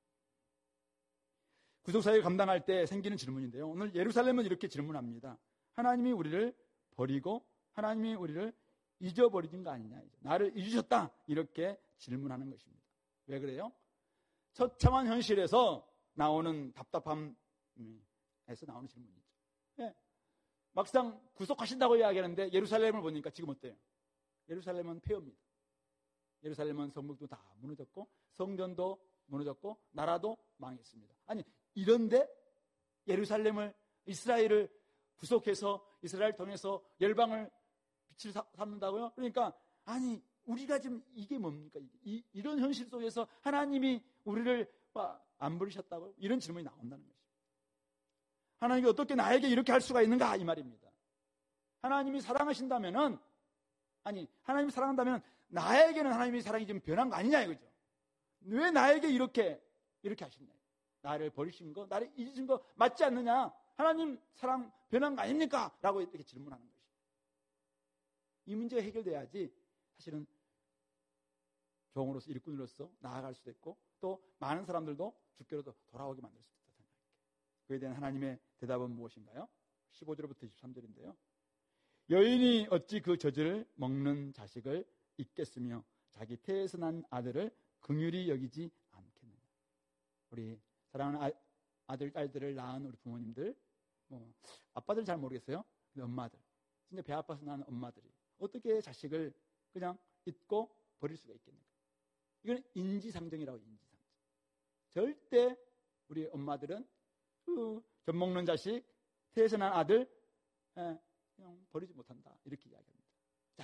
구속사역을 감당할 때 생기는 질문인데요. 오늘 예루살렘은 이렇게 질문합니다. 하나님이 우리를 버리고 하나님이 우리를 잊어버리신 거 아니냐. 나를 잊으셨다. 이렇게 질문하는 것입니다. 왜 그래요? 처참한 현실에서 나오는 답답함에서 나오는 질문이죠. 네. 막상 구속하신다고 이야기하는데 예루살렘을 보니까 지금 어때요? 예루살렘은 폐허입니다. 예루살렘은 성벽도 다 무너졌고 성전도 무너졌고 나라도 망했습니다. 아니 이런데 예루살렘을 이스라엘을 구속해서 이스라엘 통해서 열방을 빛을 삼는다고요? 그러니까 아니 우리가 지금 이게 뭡니까? 이런 현실 속에서 하나님이 우리를 안 부르셨다고요? 이런 질문이 나온다는 것입니다. 하나님이 어떻게 나에게 이렇게 할 수가 있는가? 이 말입니다. 하나님이 사랑하신다면은 하나님이 사랑한다면 나에게는 하나님의 사랑이 좀 변한 거 아니냐 이거죠. 왜 나에게 이렇게 하시냐? 나를 버리신 거, 나를 잊으신 거 맞지 않느냐? 하나님 사랑 변한 거 아닙니까? 라고 이렇게 질문하는 것입니다. 이 문제가 해결돼야지 사실은 종으로서 일꾼으로서 나아갈 수도 있고 또 많은 사람들도 주께로도 돌아오게 만들 수도 있다 생각합니다. 그에 대한 하나님의 대답은 무엇인가요? 15절부터 23절인데요. 여인이 어찌 그 젖을 먹는 자식을 잊겠으며 자기 태에서 난 아들을 긍휼히 여기지 않겠느냐. 우리 사랑하는 아들, 딸들을 낳은 우리 부모님들, 아빠들은 잘 모르겠어요. 근데 엄마들, 진짜 배 아파서 낳은 엄마들이 어떻게 자식을 그냥 잊고 버릴 수가 있겠는가. 이건 인지상정이라고 인지상정. 절대 우리 엄마들은 그 젖 먹는 자식, 태에서 난 아들 그냥 버리지 못한다. 이렇게 이야기합니다.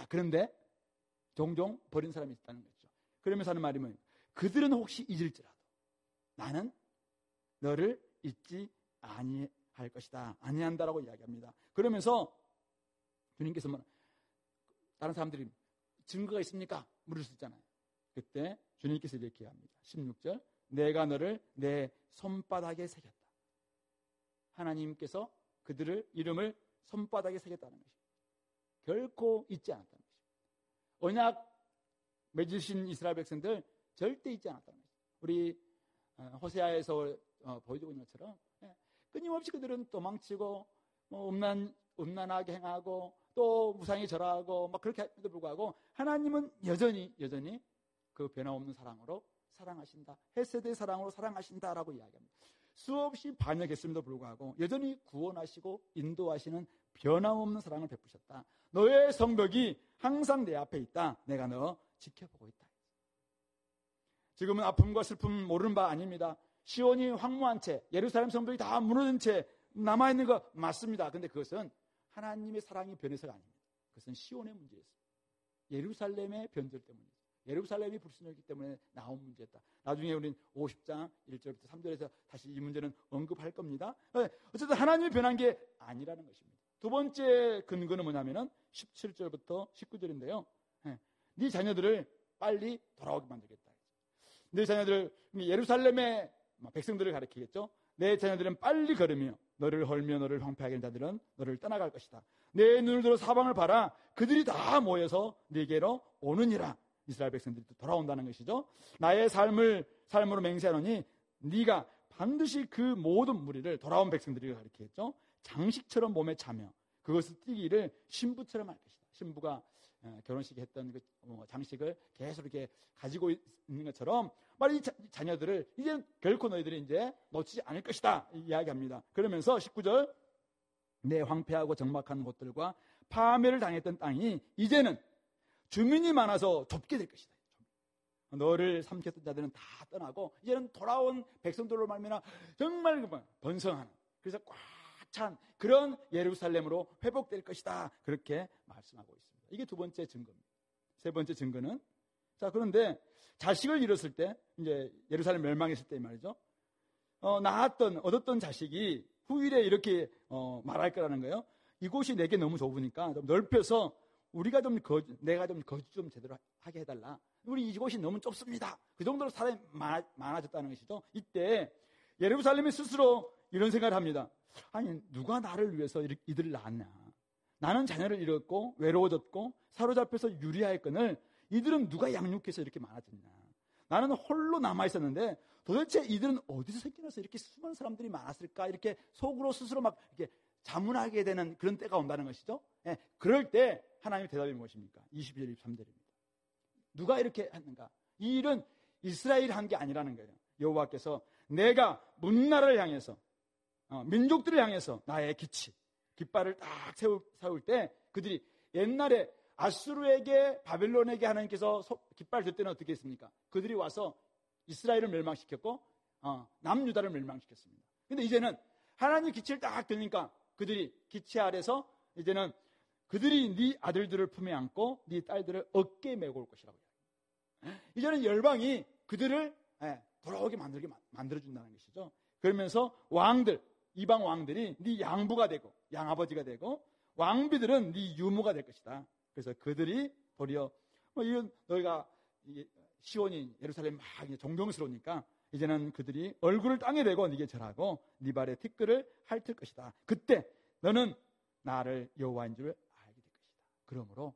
그런데 종종 버린 사람이 있다는 거죠. 그러면서 하는 말이 뭐예요? 그들은 혹시 잊을지라도 나는 너를 잊지 아니할 것이다. 아니한다라고 이야기합니다. 그러면서 주님께서 다른 사람들이 증거가 있습니까? 물을 수 있잖아요. 그때 주님께서 이렇게 합니다. 16절 내가 너를 내 손바닥에 새겼다. 하나님께서 그들을 이름을 손바닥에 새겼다는 것입니다. 결코 잊지 않았다는 것입니다. 언약 맺으신 이스라엘 백성들 절대 잊지 않았다는 것입니다. 우리 호세아에서 보여주고 있는 것처럼 끊임없이 그들은 도망치고 음란하게 행하고 또 무상히 절하고 막 그렇게 함에도 불구하고 하나님은 여전히 그 변함없는 사랑으로 사랑하신다. 헤세드의 사랑으로 사랑하신다라고 이야기합니다. 수없이 반역했음에도 불구하고 여전히 구원하시고 인도하시는 변함없는 사랑을 베푸셨다. 너의 성벽이 항상 내 앞에 있다. 내가 너 지켜보고 있다. 지금은 아픔과 슬픔 모르는 바 아닙니다. 시온이 황무한 채 예루살렘 성벽이 다 무너진 채 남아있는 거 맞습니다. 그런데 그것은 하나님의 사랑이 변해서가 아닙니다. 그것은 시온의 문제였습니다. 예루살렘의 변절 때문이었습니다. 예루살렘이 불순종했기 때문에 나온 문제였다. 나중에 우리는 50장 1절부터 3절에서 다시 이 문제는 언급할 겁니다. 어쨌든 하나님이 변한 게 아니라는 것입니다. 두 번째 근거는 뭐냐면은 17절부터 19절인데요. 네 자녀들을 빨리 돌아오게 만들겠다. 네 자녀들, 예루살렘의 백성들을 가리키겠죠. 내 자녀들은 빨리 걸으며 너를 헐며 너를 황폐하게 하는 자들은 너를 떠나갈 것이다. 내 눈을 들어 사방을 봐라. 그들이 다 모여서 네게로 오느니라. 이스라엘 백성들이 돌아온다는 것이죠. 나의 삶으로 맹세하노니 네가 반드시 그 모든 무리를 돌아온 백성들이 가리키겠죠. 장식처럼 몸에 차며 그것을 띠기를 신부처럼 할 것이다. 신부가 결혼식에 했던 그 장식을 계속 이렇게 가지고 있는 것처럼 이 자녀들을 이제 결코 너희들이 이제 놓치지 않을 것이다 이야기합니다. 그러면서 19절 내 황폐하고 적막한 곳들과 파멸을 당했던 땅이 이제는 주민이 많아서 좁게 될 것이다. 너를 삼켰던 자들은 다 떠나고 이제는 돌아온 백성들로 말미암아 정말 번성하는 그래서 꽉 찬 그런 예루살렘으로 회복될 것이다. 그렇게 말씀하고 있습니다. 이게 두 번째 증거입니다. 세 번째 증거는 그런데 자식을 잃었을 때 이제 예루살렘 멸망했을 때 말이죠. 얻었던 자식이 후일에 이렇게 말할 거라는 거예요. 이곳이 내게 너무 좁으니까 좀 넓혀서 내가 좀 거주 좀 제대로 하게 해달라. 우리 이곳이 너무 좁습니다. 그 정도로 사람이 많아졌다는 것이죠. 이때 예루살렘이 스스로 이런 생각을 합니다. 아니 누가 나를 위해서 이들을 낳았냐. 나는 자녀를 잃었고 외로워졌고 사로잡혀서 유리하였거늘 이들은 누가 양육해서 이렇게 많아졌냐. 나는 홀로 남아있었는데 도대체 이들은 어디서 새끼나서 이렇게 수많은 사람들이 많았을까. 이렇게 속으로 스스로 막 이렇게 자문하게 되는 그런 때가 온다는 것이죠. 그럴 때 하나님의 대답이 무엇입니까? 22절 23절입니다. 누가 이렇게 했는가? 이 일은 이스라엘이 한 게 아니라는 거예요. 여호와께서 내가 문나라를 향해서 민족들을 향해서 나의 깃발을 딱 세울 때 그들이 옛날에 아수르에게 바벨론에게 하나님께서 깃발 들 때는 어떻게 했습니까? 그들이 와서 이스라엘을 멸망시켰고 남유다를 멸망시켰습니다. 근데 이제는 하나님 기치를 딱 들니까 그들이 기치 아래서 이제는 그들이 네 아들들을 품에 안고 네 딸들을 어깨에 메고 올 것이라고 이야기합니다. 이제는 열방이 그들을 돌아오게 만들어준다는 것이죠. 그러면서 이방 왕들이 네 양부가 되고 양아버지가 되고 왕비들은 네 유모가 될 것이다. 그래서 그들이 도리어 너희가 시온이 예루살렘 막 존경스러우니까 이제는 그들이 얼굴을 땅에 대고 네게 절하고 네 발에 티끌을 핥을 것이다. 그때 너는 나를 여호와인 줄 알게 될 것이다. 그러므로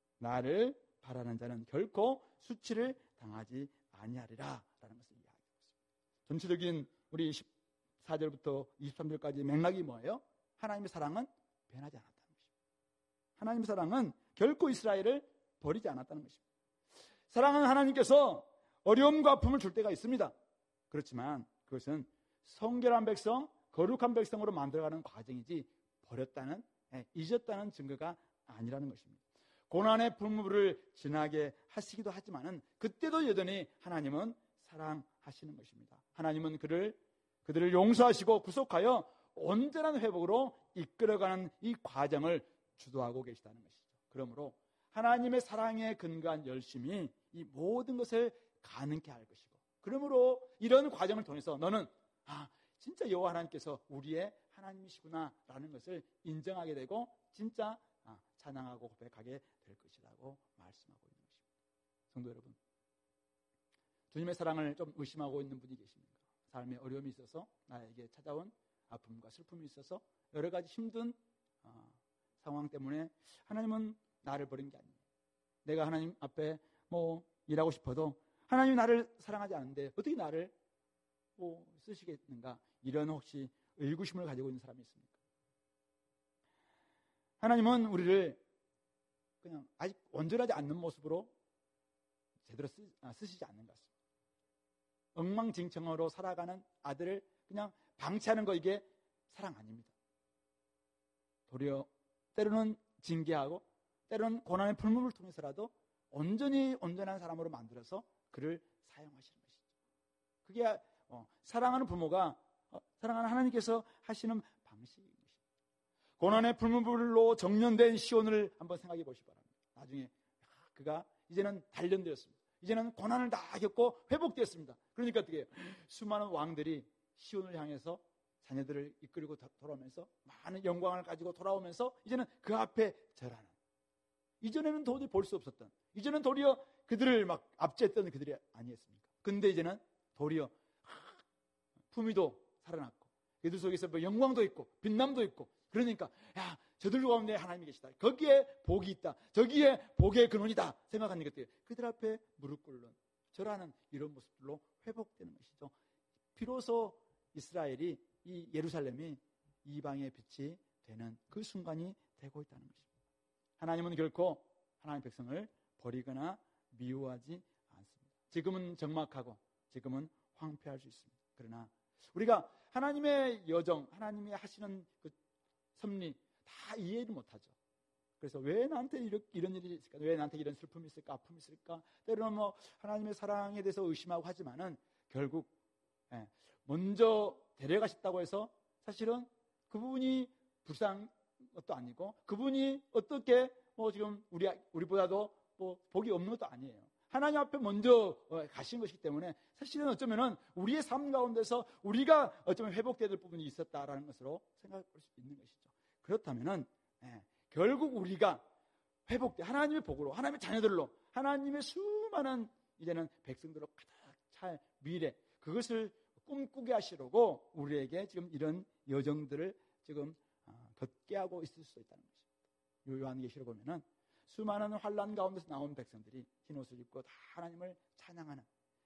나를 바라는 자는 결코 수치를 당하지 아니하리라 라는 것을 이야기하고 있습니다. 전체적인 우리 14절부터 23절까지 맥락이 뭐예요? 하나님의 사랑은 변하지 않았다는 것입니다. 하나님의 사랑은 결코 이스라엘을 버리지 않았다는 것입니다. 사랑은 하나님께서 어려움과 아픔을 줄 때가 있습니다. 그렇지만 그것은 성결한 백성, 거룩한 백성으로 만들어가는 과정이지 버렸다는, 잊었다는 증거가 아니라는 것입니다. 고난의 풀무불을 지나게 하시기도 하지만은 그때도 여전히 하나님은 사랑하시는 것입니다. 하나님은 그들을 용서하시고 구속하여 온전한 회복으로 이끌어가는 이 과정을 주도하고 계시다는 것이죠. 그러므로 하나님의 사랑에 근거한 열심이 이 모든 것을 가능케 할 것이고, 그러므로 이런 과정을 통해서 너는 진짜 여호와 하나님께서 우리의 하나님이시구나 라는 것을 인정하게 되고 진짜 찬양하고 고백하게 될 것이라고 말씀하고 있는 것입니다. 성도 여러분, 주님의 사랑을 좀 의심하고 있는 분이 계십니까? 삶에 어려움이 있어서, 나에게 찾아온 아픔과 슬픔이 있어서, 여러 가지 힘든 상황 때문에 하나님은 나를 버린 게 아니에요. 내가 하나님 앞에 일하고 싶어도 하나님이 나를 사랑하지 않는데 어떻게 나를 쓰시겠는가, 이런 혹시 의구심을 가지고 있는 사람이 있습니까? 하나님은 우리를 그냥 아직 온전하지 않는 모습으로 제대로 쓰시지 않는 것 같습니다. 엉망진창으로 살아가는 아들을 그냥 방치하는 거, 이게 사랑 아닙니다. 도리어 때로는 징계하고 때로는 고난의 풀물을 통해서라도 온전히 온전한 사람으로 만들어서 그를 사용하시는 것이죠. 그게 사랑하는 부모가 사랑하는 하나님께서 하시는 방식인 것입니다. 고난의 풀물로 정련된 시온을 한번 생각해 보시기 바랍니다. 나중에 그가 이제는 단련되었습니다. 이제는 고난을 다 겪고 회복되었습니다. 그러니까 어떻게 해요? 수많은 왕들이 시온을 향해서 자녀들을 이끌고 돌아오면서 많은 영광을 가지고 돌아오면서 이제는 그 앞에 절하는, 이전에는 도저히 볼 수 없었던, 이제는 도리어 그들을 막 압제했던 그들이 아니었습니까? 근데 이제는 도리어 품위도 살아났고 그들 속에서 영광도 있고 빛남도 있고, 그러니까 저들 가운데 하나님이 계시다, 거기에 복이 있다, 저기에 복의 근원이다 생각하는 것들, 그들 앞에 무릎 꿇는 절하는 이런 모습들로 회복되는 것이죠. 비로소 이스라엘이, 이 예루살렘이 이방의 빛이 되는 그 순간이 되고 있다는 것입니다. 하나님은 결코 하나님의 백성을 버리거나 미워하지 않습니다. 지금은 적막하고 지금은 황폐할 수 있습니다. 그러나 우리가 하나님의 여정, 하나님이 하시는 그 섭리 다 이해를 못하죠. 그래서 왜 나한테 이런 일이 있을까? 왜 나한테 이런 슬픔이 있을까? 아픔이 있을까? 때로는 하나님의 사랑에 대해서 의심하고 하지만은 결국 먼저 데려가셨다고 해서 사실은 그분이 불쌍한 것도 아니고, 그분이 어떻게 지금 우리보다도 복이 없는 것도 아니에요. 하나님 앞에 먼저 가신 것이기 때문에 사실은 어쩌면은 우리의 삶 가운데서 우리가 어쩌면 회복돼야 될 부분이 있었다라는 것으로 생각할 수 있는 것이죠. 그렇다면은 결국 우리가 회복돼 하나님의 복으로, 하나님의 자녀들로, 하나님의 수많은 이제는 백성들로 가득 찰 미래, 그것을 꿈꾸게 하시려고 우리에게 지금 이런 여정들을 지금 걷게 하고 있을 수 있다는 것입니다. 요한계시록 보면은 수많은 환난 가운데서 나온 백성들이 흰옷을 입고 다 하나님을 찬양하는,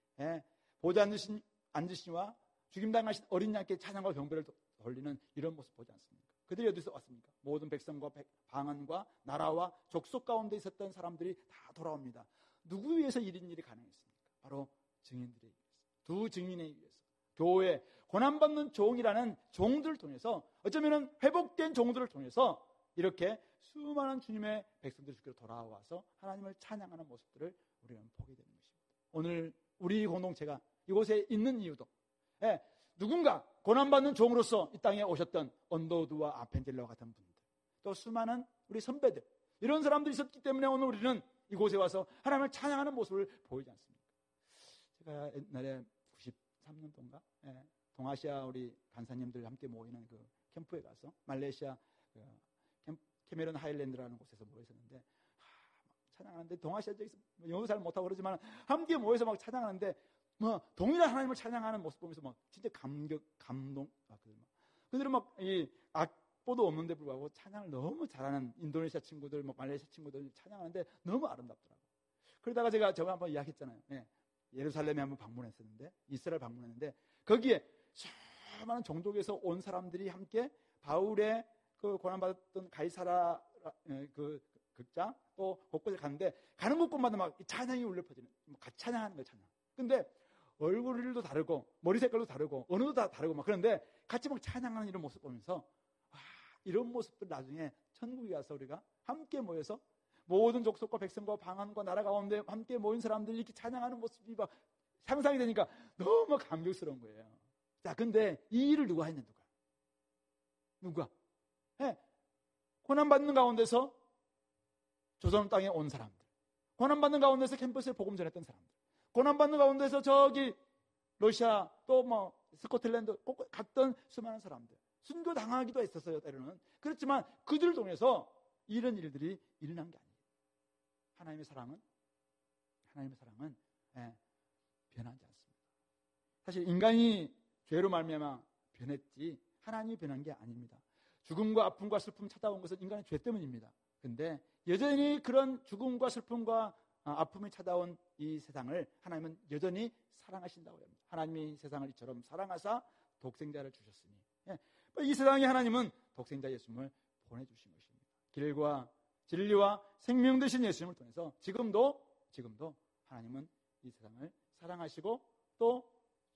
보좌 앉으시니와 죽임당하신 어린 양께 찬양과 경배를 돌리는 이런 모습 보지 않습니까? 그들이 어디서 왔습니까? 모든 백성과 방언과 나라와 족속 가운데 있었던 사람들이 다 돌아옵니다. 누구 위해서 이런 일이 가능했습니까? 바로 증인들에 의해서, 두 증인에 의해서, 교회, 고난받는 종이라는 종들을 통해서, 어쩌면 회복된 종들을 통해서 이렇게 수많은 주님의 백성들이 주께로 돌아와서 하나님을 찬양하는 모습들을 우리는 보게 되는 것입니다. 오늘 우리 공동체가 이곳에 있는 이유도 누군가 고난받는 종으로서 이 땅에 오셨던 언더우드와 아펜젤러와 같은 분들, 또 수많은 우리 선배들, 이런 사람들이 있었기 때문에 오늘 우리는 이곳에 와서 하나님을 찬양하는 모습을 보이지 않습니까? 제가 옛날에 93년도인가 동아시아 우리 간사님들 함께 모이는 그 캠프에 가서 말레이시아 캐메론 하일랜드라는 곳에서 모였었는데 찬양하는데, 동아시아 쪽에서 영어 잘 못하고 그러지만 함께 모여서 막 찬양하는데 동일한 하나님을 찬양하는 모습 보면서 막 진짜 감동. 그들은 막 이 악보도 없는데 불구하고 찬양을 너무 잘하는 인도네시아 친구들, 말레이시아 친구들 찬양하는데 너무 아름답더라고. 그러다가 제가 한번 이야기했잖아요. 예루살렘에 한번 방문했었는데, 이스라엘 방문했는데, 거기에 수많은 종족에서 온 사람들이 함께 바울의 그 고난받았던 가이사라 그 극장 또 곳곳에 갔는데, 가는 곳곳마다 막 찬양이 울려 퍼지는, 같이 찬양하는 거예요, 찬양. 근데 얼굴도 다르고 머리 색깔도 다르고 언어도 다 다르고 막 그런데 같이 막 찬양하는 이런 모습 보면서 이런 모습들 나중에 천국에 가서 우리가 함께 모여서 모든 족속과 백성과 방언과 나라 가운데 함께 모인 사람들이 이렇게 찬양하는 모습이 막 상상이 되니까 너무 감격스러운 거예요. 자, 근데 이 일을 누가 했냐? 누가? 고난받는 가운데서 조선 땅에 온 사람들, 고난받는 가운데서 캠퍼스에 복음 전했던 사람들, 고난받는 가운데서 저기 러시아 또 뭐 스코틀랜드 꼭 갔던 수많은 사람들, 순교 당하기도 했었어요, 때로는. 그렇지만 그들을 통해서 이런 일들이 일어난 게 아니에요. 하나님의 사랑은 변하지 않습니다. 사실 인간이 죄로 말미암아 변했지 하나님이 변한 게 아닙니다. 죽음과 아픔과 슬픔 찾아온 것은 인간의 죄 때문입니다. 그런데 여전히 그런 죽음과 슬픔과 아픔이 찾아온 이 세상을 하나님은 여전히 사랑하신다고 합니다. 하나님이 세상을 이처럼 사랑하사 독생자를 주셨으니, 이 세상에 하나님은 독생자 예수님을 보내주신 것입니다. 길과 진리와 생명 되신 예수님을 통해서 지금도 하나님은 이 세상을 사랑하시고 또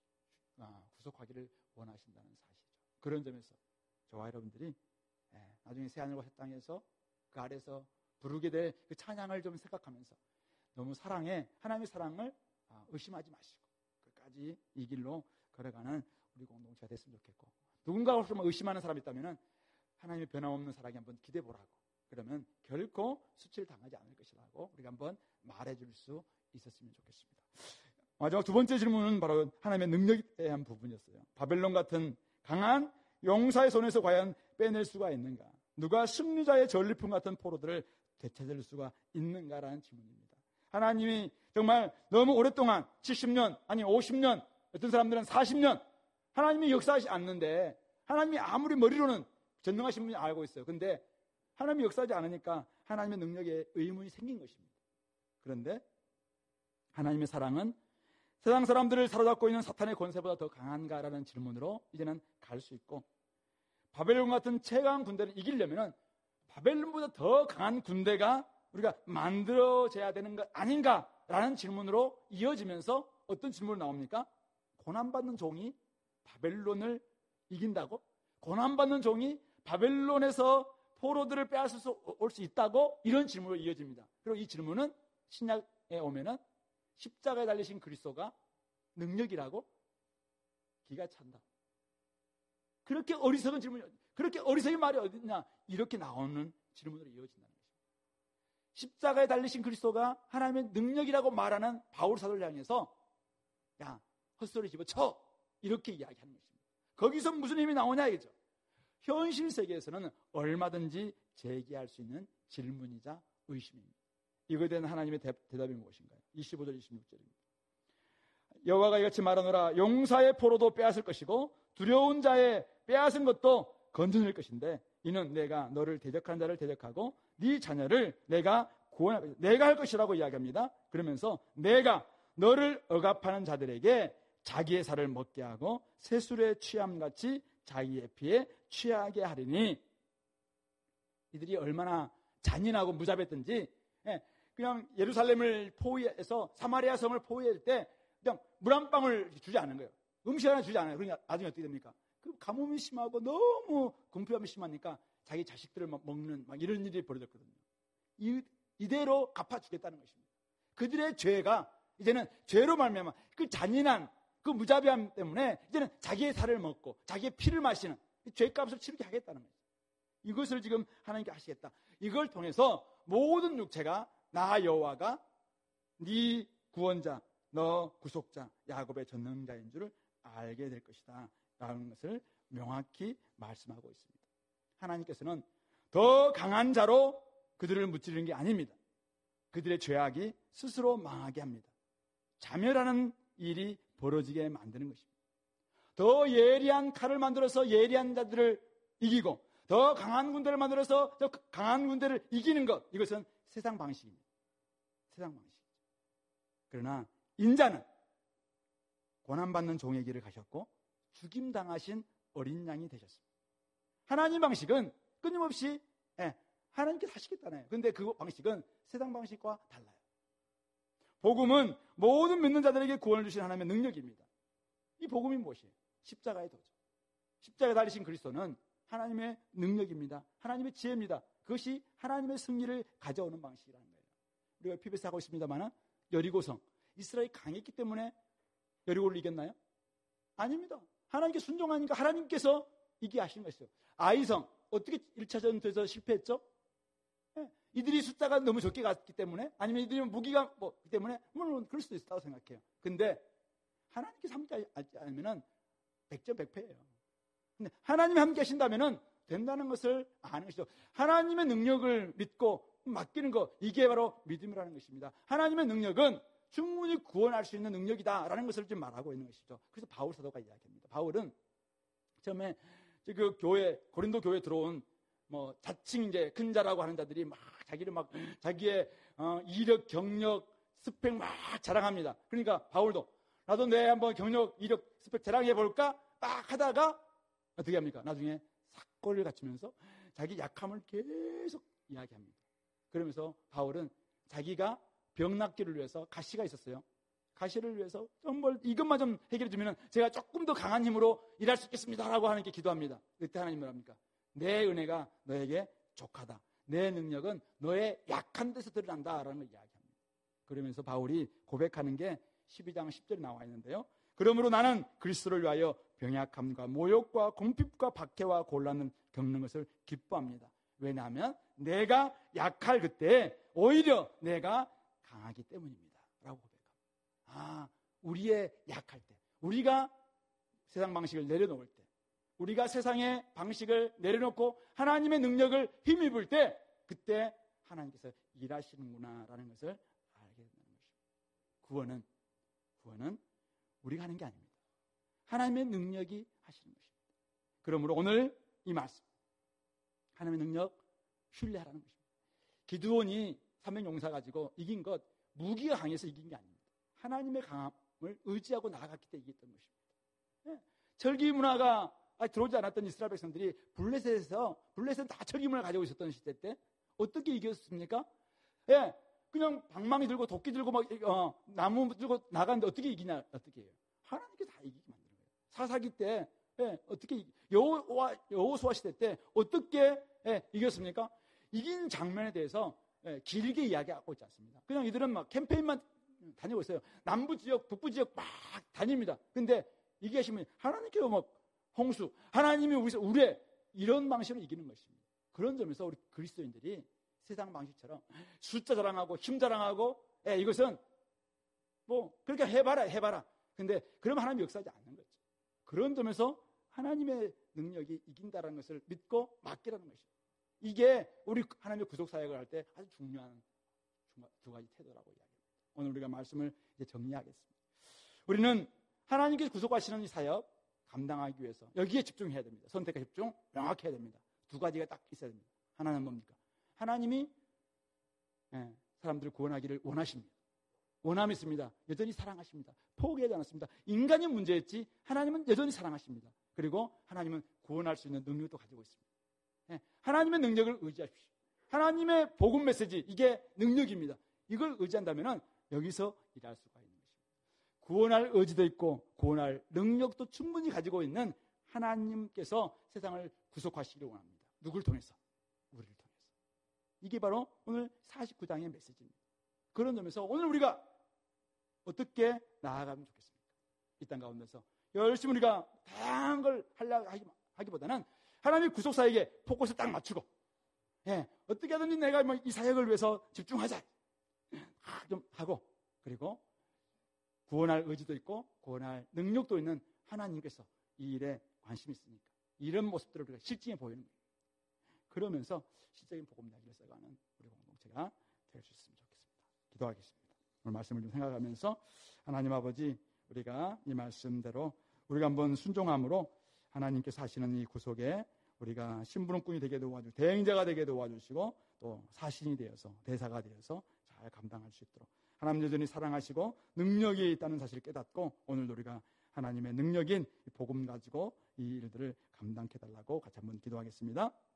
구속하기를 원하신다는 사실이죠. 그런 점에서 저와 여러분들이 나중에 새하늘과 새 땅에서 그 아래서 부르게 될 그 찬양을 좀 생각하면서 너무 하나님의 사랑을 의심하지 마시고 끝까지 이 길로 걸어가는 우리 공동체가 됐으면 좋겠고, 누군가 혹시 의심하는 사람이 있다면 하나님의 변함없는 사랑에 한번 기대해 보라고, 그러면 결코 수치를 당하지 않을 것이라고 우리가 한번 말해줄 수 있었으면 좋겠습니다. 마지막 두 번째 질문은 바로 하나님의 능력에 대한 부분이었어요. 바벨론 같은 강한 용사의 손에서 과연 빼낼 수가 있는가? 누가 승리자의 전리품 같은 포로들을 되찾을 수가 있는가라는 질문입니다. 하나님이 정말 너무 오랫동안 70년 아니 50년, 어떤 사람들은 40년 하나님이 역사하지 않는데, 하나님이 아무리 머리로는 전능하신 분이 알고 있어요. 그런데 하나님이 역사하지 않으니까 하나님의 능력에 의문이 생긴 것입니다. 그런데 하나님의 사랑은 세상 사람들을 사로잡고 있는 사탄의 권세보다 더 강한가라는 질문으로 이제는 갈 수 있고, 바벨론 같은 최강 군대를 이기려면 바벨론보다 더 강한 군대가 우리가 만들어져야 되는 것 아닌가라는 질문으로 이어지면서 어떤 질문이 나옵니까? 고난받는 종이 바벨론을 이긴다고? 고난받는 종이 바벨론에서 포로들을 빼앗을 수 올 수 있다고? 이런 질문으로 이어집니다. 그리고 이 질문은 신약에 오면은 십자가에 달리신 그리스도가 능력이라고? 기가 찬다. 그렇게 어리석은 질문이, 그렇게 어리석은 말이 어딨냐? 이렇게 나오는 질문으로 이어진다는 것입니다. 십자가에 달리신 그리스도가 하나님의 능력이라고 말하는 바울 사도를 향해서 야, 헛소리 집어쳐! 이렇게 이야기하는 것입니다. 거기서 무슨 힘이 나오냐 이거죠. 현실 세계에서는 얼마든지 제기할 수 있는 질문이자 의심입니다. 이거에 대한 하나님의 대답이 무엇인가요? 25절 26절입니다. 여호와가 이같이 말하노라. 용사의 포로도 빼앗을 것이고 두려운 자의 빼앗은 것도 건져낼 것인데, 이는 내가 너를 대적한 자를 대적하고 네 자녀를 내가 구원할 것이다. 내가 할 것이라고 이야기합니다. 그러면서 내가 너를 억압하는 자들에게 자기의 살을 먹게 하고 새술의 취함같이 자기의 피에 취하게 하리니, 이들이 얼마나 잔인하고 무자비했던지, 그냥 예루살렘을 포위해서 사마리아 성을 포위할 때 그냥 물 한 방울 주지 않는 거예요. 음식 하나 주지 않아요. 그러니까 나중에 어떻게 됩니까? 그 가뭄이 심하고 너무 궁핍함이 심하니까 자기 자식들을 먹는 이런 일이 벌어졌거든요. 이대로 갚아주겠다는 것입니다. 그들의 죄가 이제는 죄로 말미암아 그 잔인한 그 무자비함 때문에 이제는 자기의 살을 먹고 자기의 피를 마시는 죄값을 치르게 하겠다는 거예요. 이것을 지금 하나님께 하시겠다. 이걸 통해서 모든 육체가 나 여호와가 네 구원자, 너 구속자, 야곱의 전능자인 줄을 알게 될 것이다 라는 것을 명확히 말씀하고 있습니다. 하나님께서는 더 강한 자로 그들을 무찌르는 게 아닙니다. 그들의 죄악이 스스로 망하게 합니다. 자멸하는 일이 벌어지게 만드는 것입니다. 더 예리한 칼을 만들어서 예리한 자들을 이기고 더 강한 군대를 만들어서 더 강한 군대를 이기는 것, 이것은 세상 방식입니다. 세상 방식이죠. 그러나 인자는 고난받는 종의 길을 가셨고 죽임당하신 어린 양이 되셨습니다. 하나님 방식은 끊임없이 하나님께서 하시겠다네요. 그런데 그 방식은 세상 방식과 달라요. 복음은 모든 믿는 자들에게 구원을 주신 하나님의 능력입니다. 이 복음이 무엇이에요? 십자가의 도죠. 십자가에 달리신 그리스도는 하나님의 능력입니다. 하나님의 지혜입니다. 그것이 하나님의 승리를 가져오는 방식이라는 거예요. 우리가 PBS 하고 있습니다만 여리고성, 이스라엘이 강했기 때문에 여리고를 이겼나요? 아닙니다. 하나님께 순종하니까 하나님께서 이기게 하신 것이죠. 아이성, 어떻게 1차 전투에서 실패했죠? 이들이 숫자가 너무 적게 갔기 때문에, 아니면 이들이 무기가 뭐기 때문에, 물론 그럴 수도 있다고 생각해요. 근데 하나님께서 함께 하지 않으면 100점 100패예요. 근데 하나님이 함께 하신다면 된다는 것을 아는 것이죠. 하나님의 능력을 믿고 맡기는 것, 이게 바로 믿음이라는 것입니다. 하나님의 능력은 충분히 구원할 수 있는 능력이다라는 것을 지금 말하고 있는 것이죠. 그래서 바울 사도가 이야기합니다. 바울은 처음에 그 교회, 고린도 교회에 들어온 뭐 자칭 이제 큰 자라고 하는 자들이 막 자기를 막 자기의 이력, 경력, 스펙 막 자랑합니다. 그러니까 바울도 나도 내 한번 경력, 이력, 스펙 자랑해 볼까? 딱 하다가 어떻게 합니까? 나중에 사건을 갖추면서 자기 약함을 계속 이야기합니다. 그러면서 바울은 자기가 병 낫기를 위해서 가시가 있었어요. 가시를 위해서 정말 이것만 좀 해결해 주면 제가 조금 더 강한 힘으로 일할 수 있겠습니다라고 하나님께 기도합니다. 그때 하나님 뭐랍니까? 내 은혜가 너에게 족하다. 내 능력은 너의 약한 데서 드러난다라는 걸 이야기합니다. 그러면서 바울이 고백하는 게 12장 10절에 나와 있는데요. 그러므로 나는 그리스도를 위하여 병약함과 모욕과 공핍과 박해와 곤란을 겪는 것을 기뻐합니다. 왜냐하면 내가 약할 그때 오히려 내가 강하기 때문입니다. 라고 고백합니다. 우리의 약할 때, 우리가 세상 방식을 내려놓을 때, 우리가 세상의 방식을 내려놓고 하나님의 능력을 힘입을 때, 그때 하나님께서 일하시는구나 라는 것을 알게 된다는 것입니다. 구원은 우리가 하는 게 아닙니다. 하나님의 능력이 하시는 것입니다. 그러므로 오늘 이 말씀, 하나님의 능력 신뢰하라는 것입니다. 기드온이 300용사 가지고 이긴 것, 무기가 강해서 이긴 게 아닙니다. 하나님의 강함을 의지하고 나아갔기 때문에 이겼던 것입니다. 네. 철기 문화가 들어오지 않았던 이스라엘 백성들이 블레셋은 다 철기 문화를 가지고 있었던 시대 때 어떻게 이겼습니까? 예, 그냥 방망이 들고 도끼 들고 막 나무 들고 나가는데 어떻게 이기냐? 어떻게 해요? 하나님께 다 이기게 만드는 거예요. 사사기 때 어떻게 여호수아 시대 때 어떻게 이겼습니까? 이긴 장면에 대해서 길게 이야기하고 있지 않습니다. 그냥 이들은 막 캠페인만 다니고 있어요. 남부 지역, 북부 지역 막 다닙니다. 근데 얘기하시면 하나님께서 막 홍수, 하나님이 우리 이런 방식으로 이기는 것입니다. 그런 점에서 우리 그리스도인들이 세상 방식처럼 숫자 자랑하고 힘 자랑하고 이것은 뭐 그렇게 해봐라. 근데 그러면 하나님이 역사하지 않는 거죠. 그런 점에서 하나님의 능력이 이긴다는 것을 믿고 맡기라는 것입니다. 이게 우리 하나님의 구속사역을 할 때 아주 중요한 두 가지 태도라고 이야기합니다. 오늘 우리가 말씀을 이제 정리하겠습니다. 우리는 하나님께서 구속하시는 이 사역 감당하기 위해서 여기에 집중해야 됩니다. 선택과 집중 명확히 해야 됩니다. 두 가지가 딱 있어야 됩니다. 하나는 뭡니까? 하나님이 사람들을 구원하기를 원하십니다. 원함이 있습니다. 여전히 사랑하십니다. 포기하지 않았습니다. 인간이 문제였지 하나님은 여전히 사랑하십니다. 그리고 하나님은 구원할 수 있는 능력도 가지고 있습니다. 하나님의 능력을 의지하십시오. 하나님의 복음 메시지, 이게 능력입니다. 이걸 의지한다면 여기서 일할 수가 있는 것입니다. 구원할 의지도 있고 구원할 능력도 충분히 가지고 있는 하나님께서 세상을 구속하시기를 원합니다. 누굴 통해서? 우리를 통해서. 이게 바로 오늘 49장의 메시지입니다. 그런 점에서 오늘 우리가 어떻게 나아가면 좋겠습니까? 이 땅 가운데서 열심히 우리가 다양한 걸 하려고 하기보다는 하나님의 구속사역에 포커스를 딱 맞추고 어떻게 하든지 내가 이 사역을 위해서 집중하자 좀 하고, 그리고 구원할 의지도 있고 구원할 능력도 있는 하나님께서 이 일에 관심이 있으니까 이런 모습들을 우리가 실증해 보이는 거예요. 그러면서 실적인 복음 이야기를 써가는 우리 공동체가 될 수 있으면 좋겠습니다. 기도하겠습니다. 오늘 말씀을 좀 생각하면서 하나님 아버지, 우리가 이 말씀대로 우리가 한번 순종함으로 하나님께서 하시는 이 구속에 우리가 심부름꾼이 되게 도와주시고 대행자가 되게 도와주시고 또 사신이 되어서 대사가 되어서 잘 감당할 수 있도록 하나님 여전히 사랑하시고 능력이 있다는 사실을 깨닫고 오늘도 우리가 하나님의 능력인 복음 가지고 이 일들을 감당해 달라고 같이 한번 기도하겠습니다.